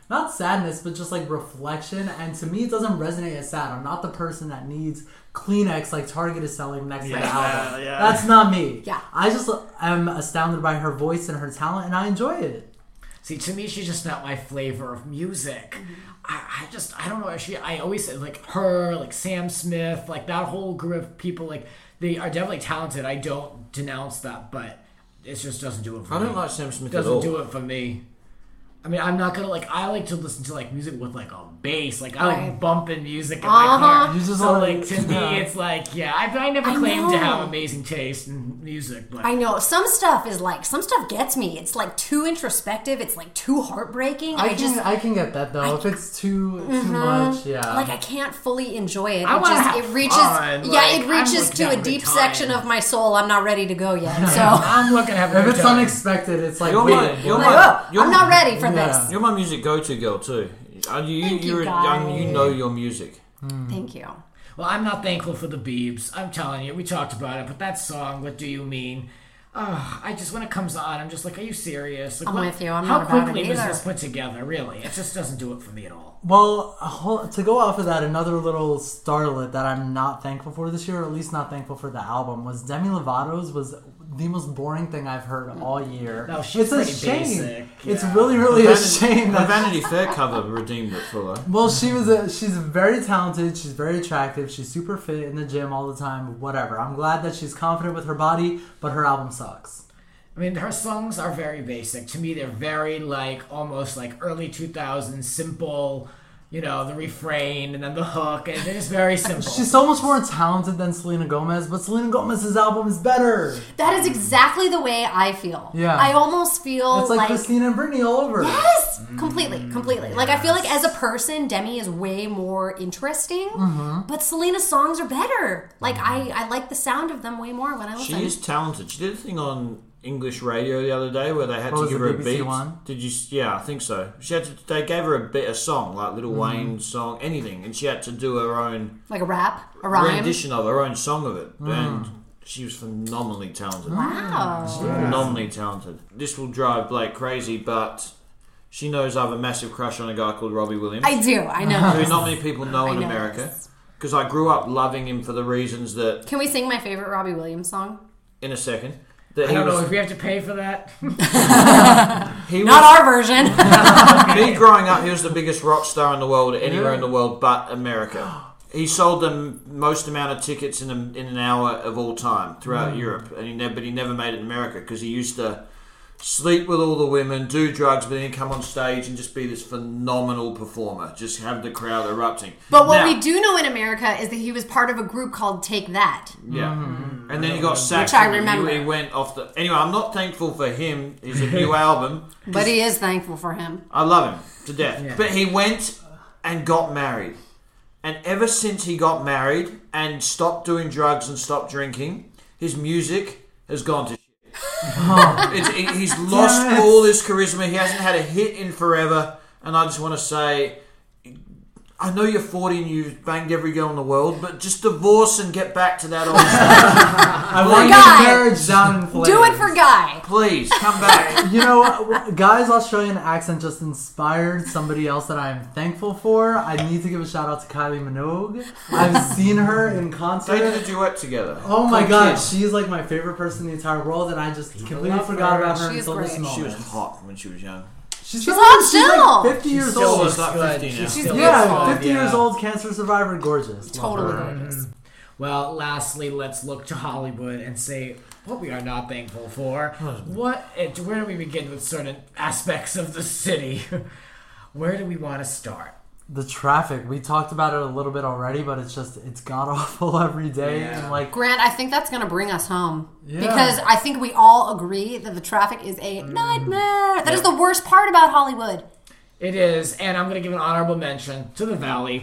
not sadness, but just like reflection. And to me, it doesn't resonate as sad. I'm not the person that needs Kleenex like Target is selling next to the album. yeah. That's not me. Yeah. I just am astounded by her voice and her talent, and I enjoy it. See, to me, she's just not my flavor of music. I, I just, I don't know. She, I always say, like, her, like, Sam Smith, like, that whole group of people, like, they are definitely talented. I don't denounce that, but it just doesn't do it for I me. don't like Sam Smith It at all. doesn't do it for me. I mean, I'm not gonna, like, I like to listen to, like, music with, like, a bass. Like, I like Right. bumping music in Uh-huh. my car. You just so, wanna- like, to me, yeah. it's like, yeah, I, I never I claimed to have know. amazing taste in music, but... I know some stuff is like some stuff gets me. It's like too introspective. It's like too heartbreaking. I, I, can just I can get that though. If it's too too much, yeah. like I can't fully enjoy it. I It wanna just have it reaches fun, yeah, like, it I'm reaches looking to at a a deep good time. section of my soul. I'm not ready to go yet. So I'm looking at if it's unexpected, it's like You're wait, my- you're what? like, my- oh, you're I'm my- not ready for Yeah. this. You're my music go-to girl too. Uh, You, Thank you, you're, guys. you know your music. Thank you. Well, I'm not thankful for the Biebs. I'm telling you, we talked about it, but that song, "What Do You Mean?" Uh, I just when it comes on, I'm just like, "Are you serious?" Like, I'm what- with you. I'm how not about quickly it was either. this put together? Really, it just doesn't do it for me at all. Well, a whole- to go off of that, another little starlet that I'm not thankful for this year, or at least not thankful for the album, was Demi Lovato's was the most boring thing I've heard all year. No, she's it's a pretty shame. basic, It's yeah. really, really a Vanity- shame. The That Vanity Fair cover redeemed it for her. well, she was a, she's very talented. She's very attractive. She's super fit in the gym all the time. Whatever. I'm glad that she's confident with her body, but her album sucks. I mean, her songs are very basic. To me, they're very, like, almost like early two thousands, simple, you know, the refrain and then the hook, and they're just very simple. She's so much more talented than Selena Gomez, but Selena Gomez's album is better. That is exactly the way I feel. Yeah. I almost feel It's like, Christina and Britney all over. Yes, completely, completely. Like I feel like as a person, Demi is way more interesting, Mm-hmm. but Selena's songs are better. Like I, I like the sound of them way more when I listen. She is talented. She did a thing on English radio the other day where they had What to was give the her a B B C beat. one? Did you? Yeah, I think so. She had to. They gave her a bit, a song like Little Mm-hmm. Wayne's song, anything, and she had to do her own Like a rap, a rhyme. rendition of her own song of it, Mm. and she was phenomenally talented. Wow. Phenomenally talented. This will drive Blake crazy, but she knows I have a massive crush on a guy called Robbie Williams, I do. I know. who not many people know I in know America. this. Because I grew up loving him for the reasons that, Can we sing my favorite Robbie Williams song? in a second, that I he don't know was. if we have to pay for that. He Not was our version. me growing up, he was the biggest rock star in the world, anywhere in the world but America. He sold the most amount of tickets in, a, in an hour of all time throughout Europe, and he never, but he never made it in America because he used to sleep with all the women, do drugs, but then he'd come on stage and just be this phenomenal performer, just have the crowd erupting. But what Now- we do know in America is that he was part of a group called Take That. Yeah. And then he got sacked. Which I from it. remember. He, he went off the. Anyway, I'm not thankful for him. He's a new album. But he is thankful for him. I love him to death. Yeah. But he went and got married. And ever since he got married and stopped doing drugs and stopped drinking, his music has gone to shit. It's, he- he's lost Yes. all his charisma. He hasn't had a hit in forever. And I just want to say, I know you're forty and you've banged every girl in the world, but just divorce and get back to that old stuff. I want Guy. your marriage down in flames. Do it for Guy. Please, come back. You know, Guy's Australian accent just inspired somebody else that I'm thankful for. I need to give a shout out to Kylie Minogue. I've seen her in They concert. did a duet together. Oh my Called god, Kiss. she's like my favorite person in the entire world, and I just completely love forgot her. about her She's until this great. moment. She was hot when she was young. She's, She's still- hot she's still. like fifty She years still old. looks like good. fifty now. She's She's still Yeah, good. fifty Yeah. years old, cancer survivor, gorgeous. Love Totally her. gorgeous. Well, lastly, let's look to Hollywood and say what we are not thankful for. What? it- Where do we begin with certain aspects of the city? Where do we want to start? The traffic, we talked about it a little bit already, but it's just, it's god awful every day. Yeah. And like, Grant, I think that's going to bring us home. Yeah. Because I think we all agree that the traffic is a nightmare. That is the worst part about Hollywood. It is, and I'm going to give an honorable mention to the Valley.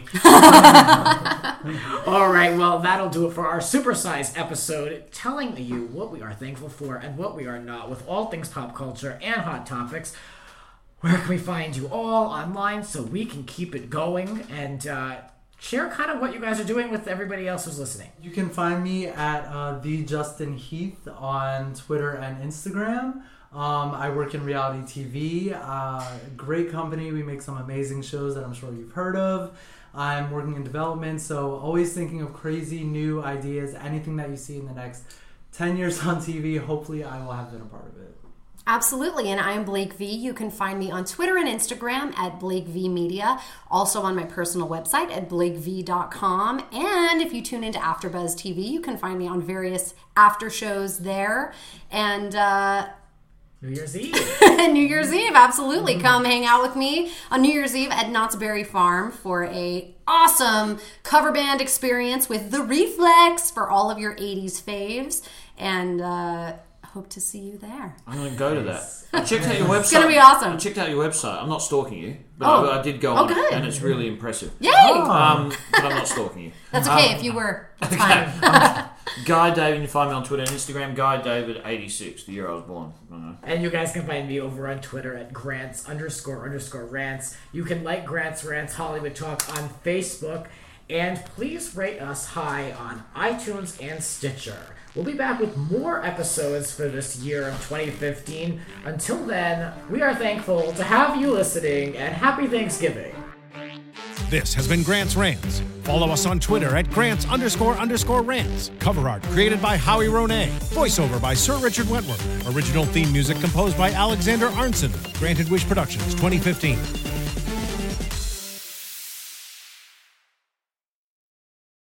All right, well, that'll do it for our supersized episode, telling you what we are thankful for and what we are not, with all things pop culture and hot topics. Where can we find you all online so we can keep it going and uh, share kind of what you guys are doing with everybody else who's listening? you can find me at uh, the Justin Heath on Twitter and Instagram. Um, I work in reality T V. Uh, great company. We make some amazing shows that I'm sure you've heard of. I'm working in development, so always thinking of crazy new ideas. Anything that you see in the next ten years on T V, hopefully I will have been a part of it. Absolutely, and I'm Blake V. You can find me on Twitter and Instagram at Blake V Media, also on my personal website at blake v dot com. And if you tune into AfterBuzz T V, you can find me on various after shows there. And uh, New Year's Eve. New Year's Eve, absolutely. Mm-hmm. Come hang out with me on New Year's Eve at Knott's Berry Farm for a awesome cover band experience with The Reflex for all of your eighties faves. And uh, hope to see you there. I'm going to go to that. I checked out your website. It's going to be awesome. I checked out your website. I'm not stalking you, but Oh. I, I did go Oh, on good. it, and it's really impressive. Yay! Um, but I'm not stalking you. That's okay Um, if you were. It's Okay. fine. Guy David, you can find me on Twitter and Instagram. Guy David eighty-six, the year I was born. I don't know. And you guys can find me over on Twitter at Grants underscore underscore rants. You can like Grants Rants Hollywood Talk on Facebook. And please rate us high on iTunes and Stitcher. We'll be back with more episodes for this year of twenty fifteen. Until then, we are thankful to have you listening, and happy Thanksgiving. This has been Grant's Rants. Follow us on Twitter at Grants underscore underscore rants. Cover art created by Howie Ronay. Voiceover by Sir Richard Wentworth. Original theme music composed by Alexander Arnson. Granted Wish Productions twenty fifteen.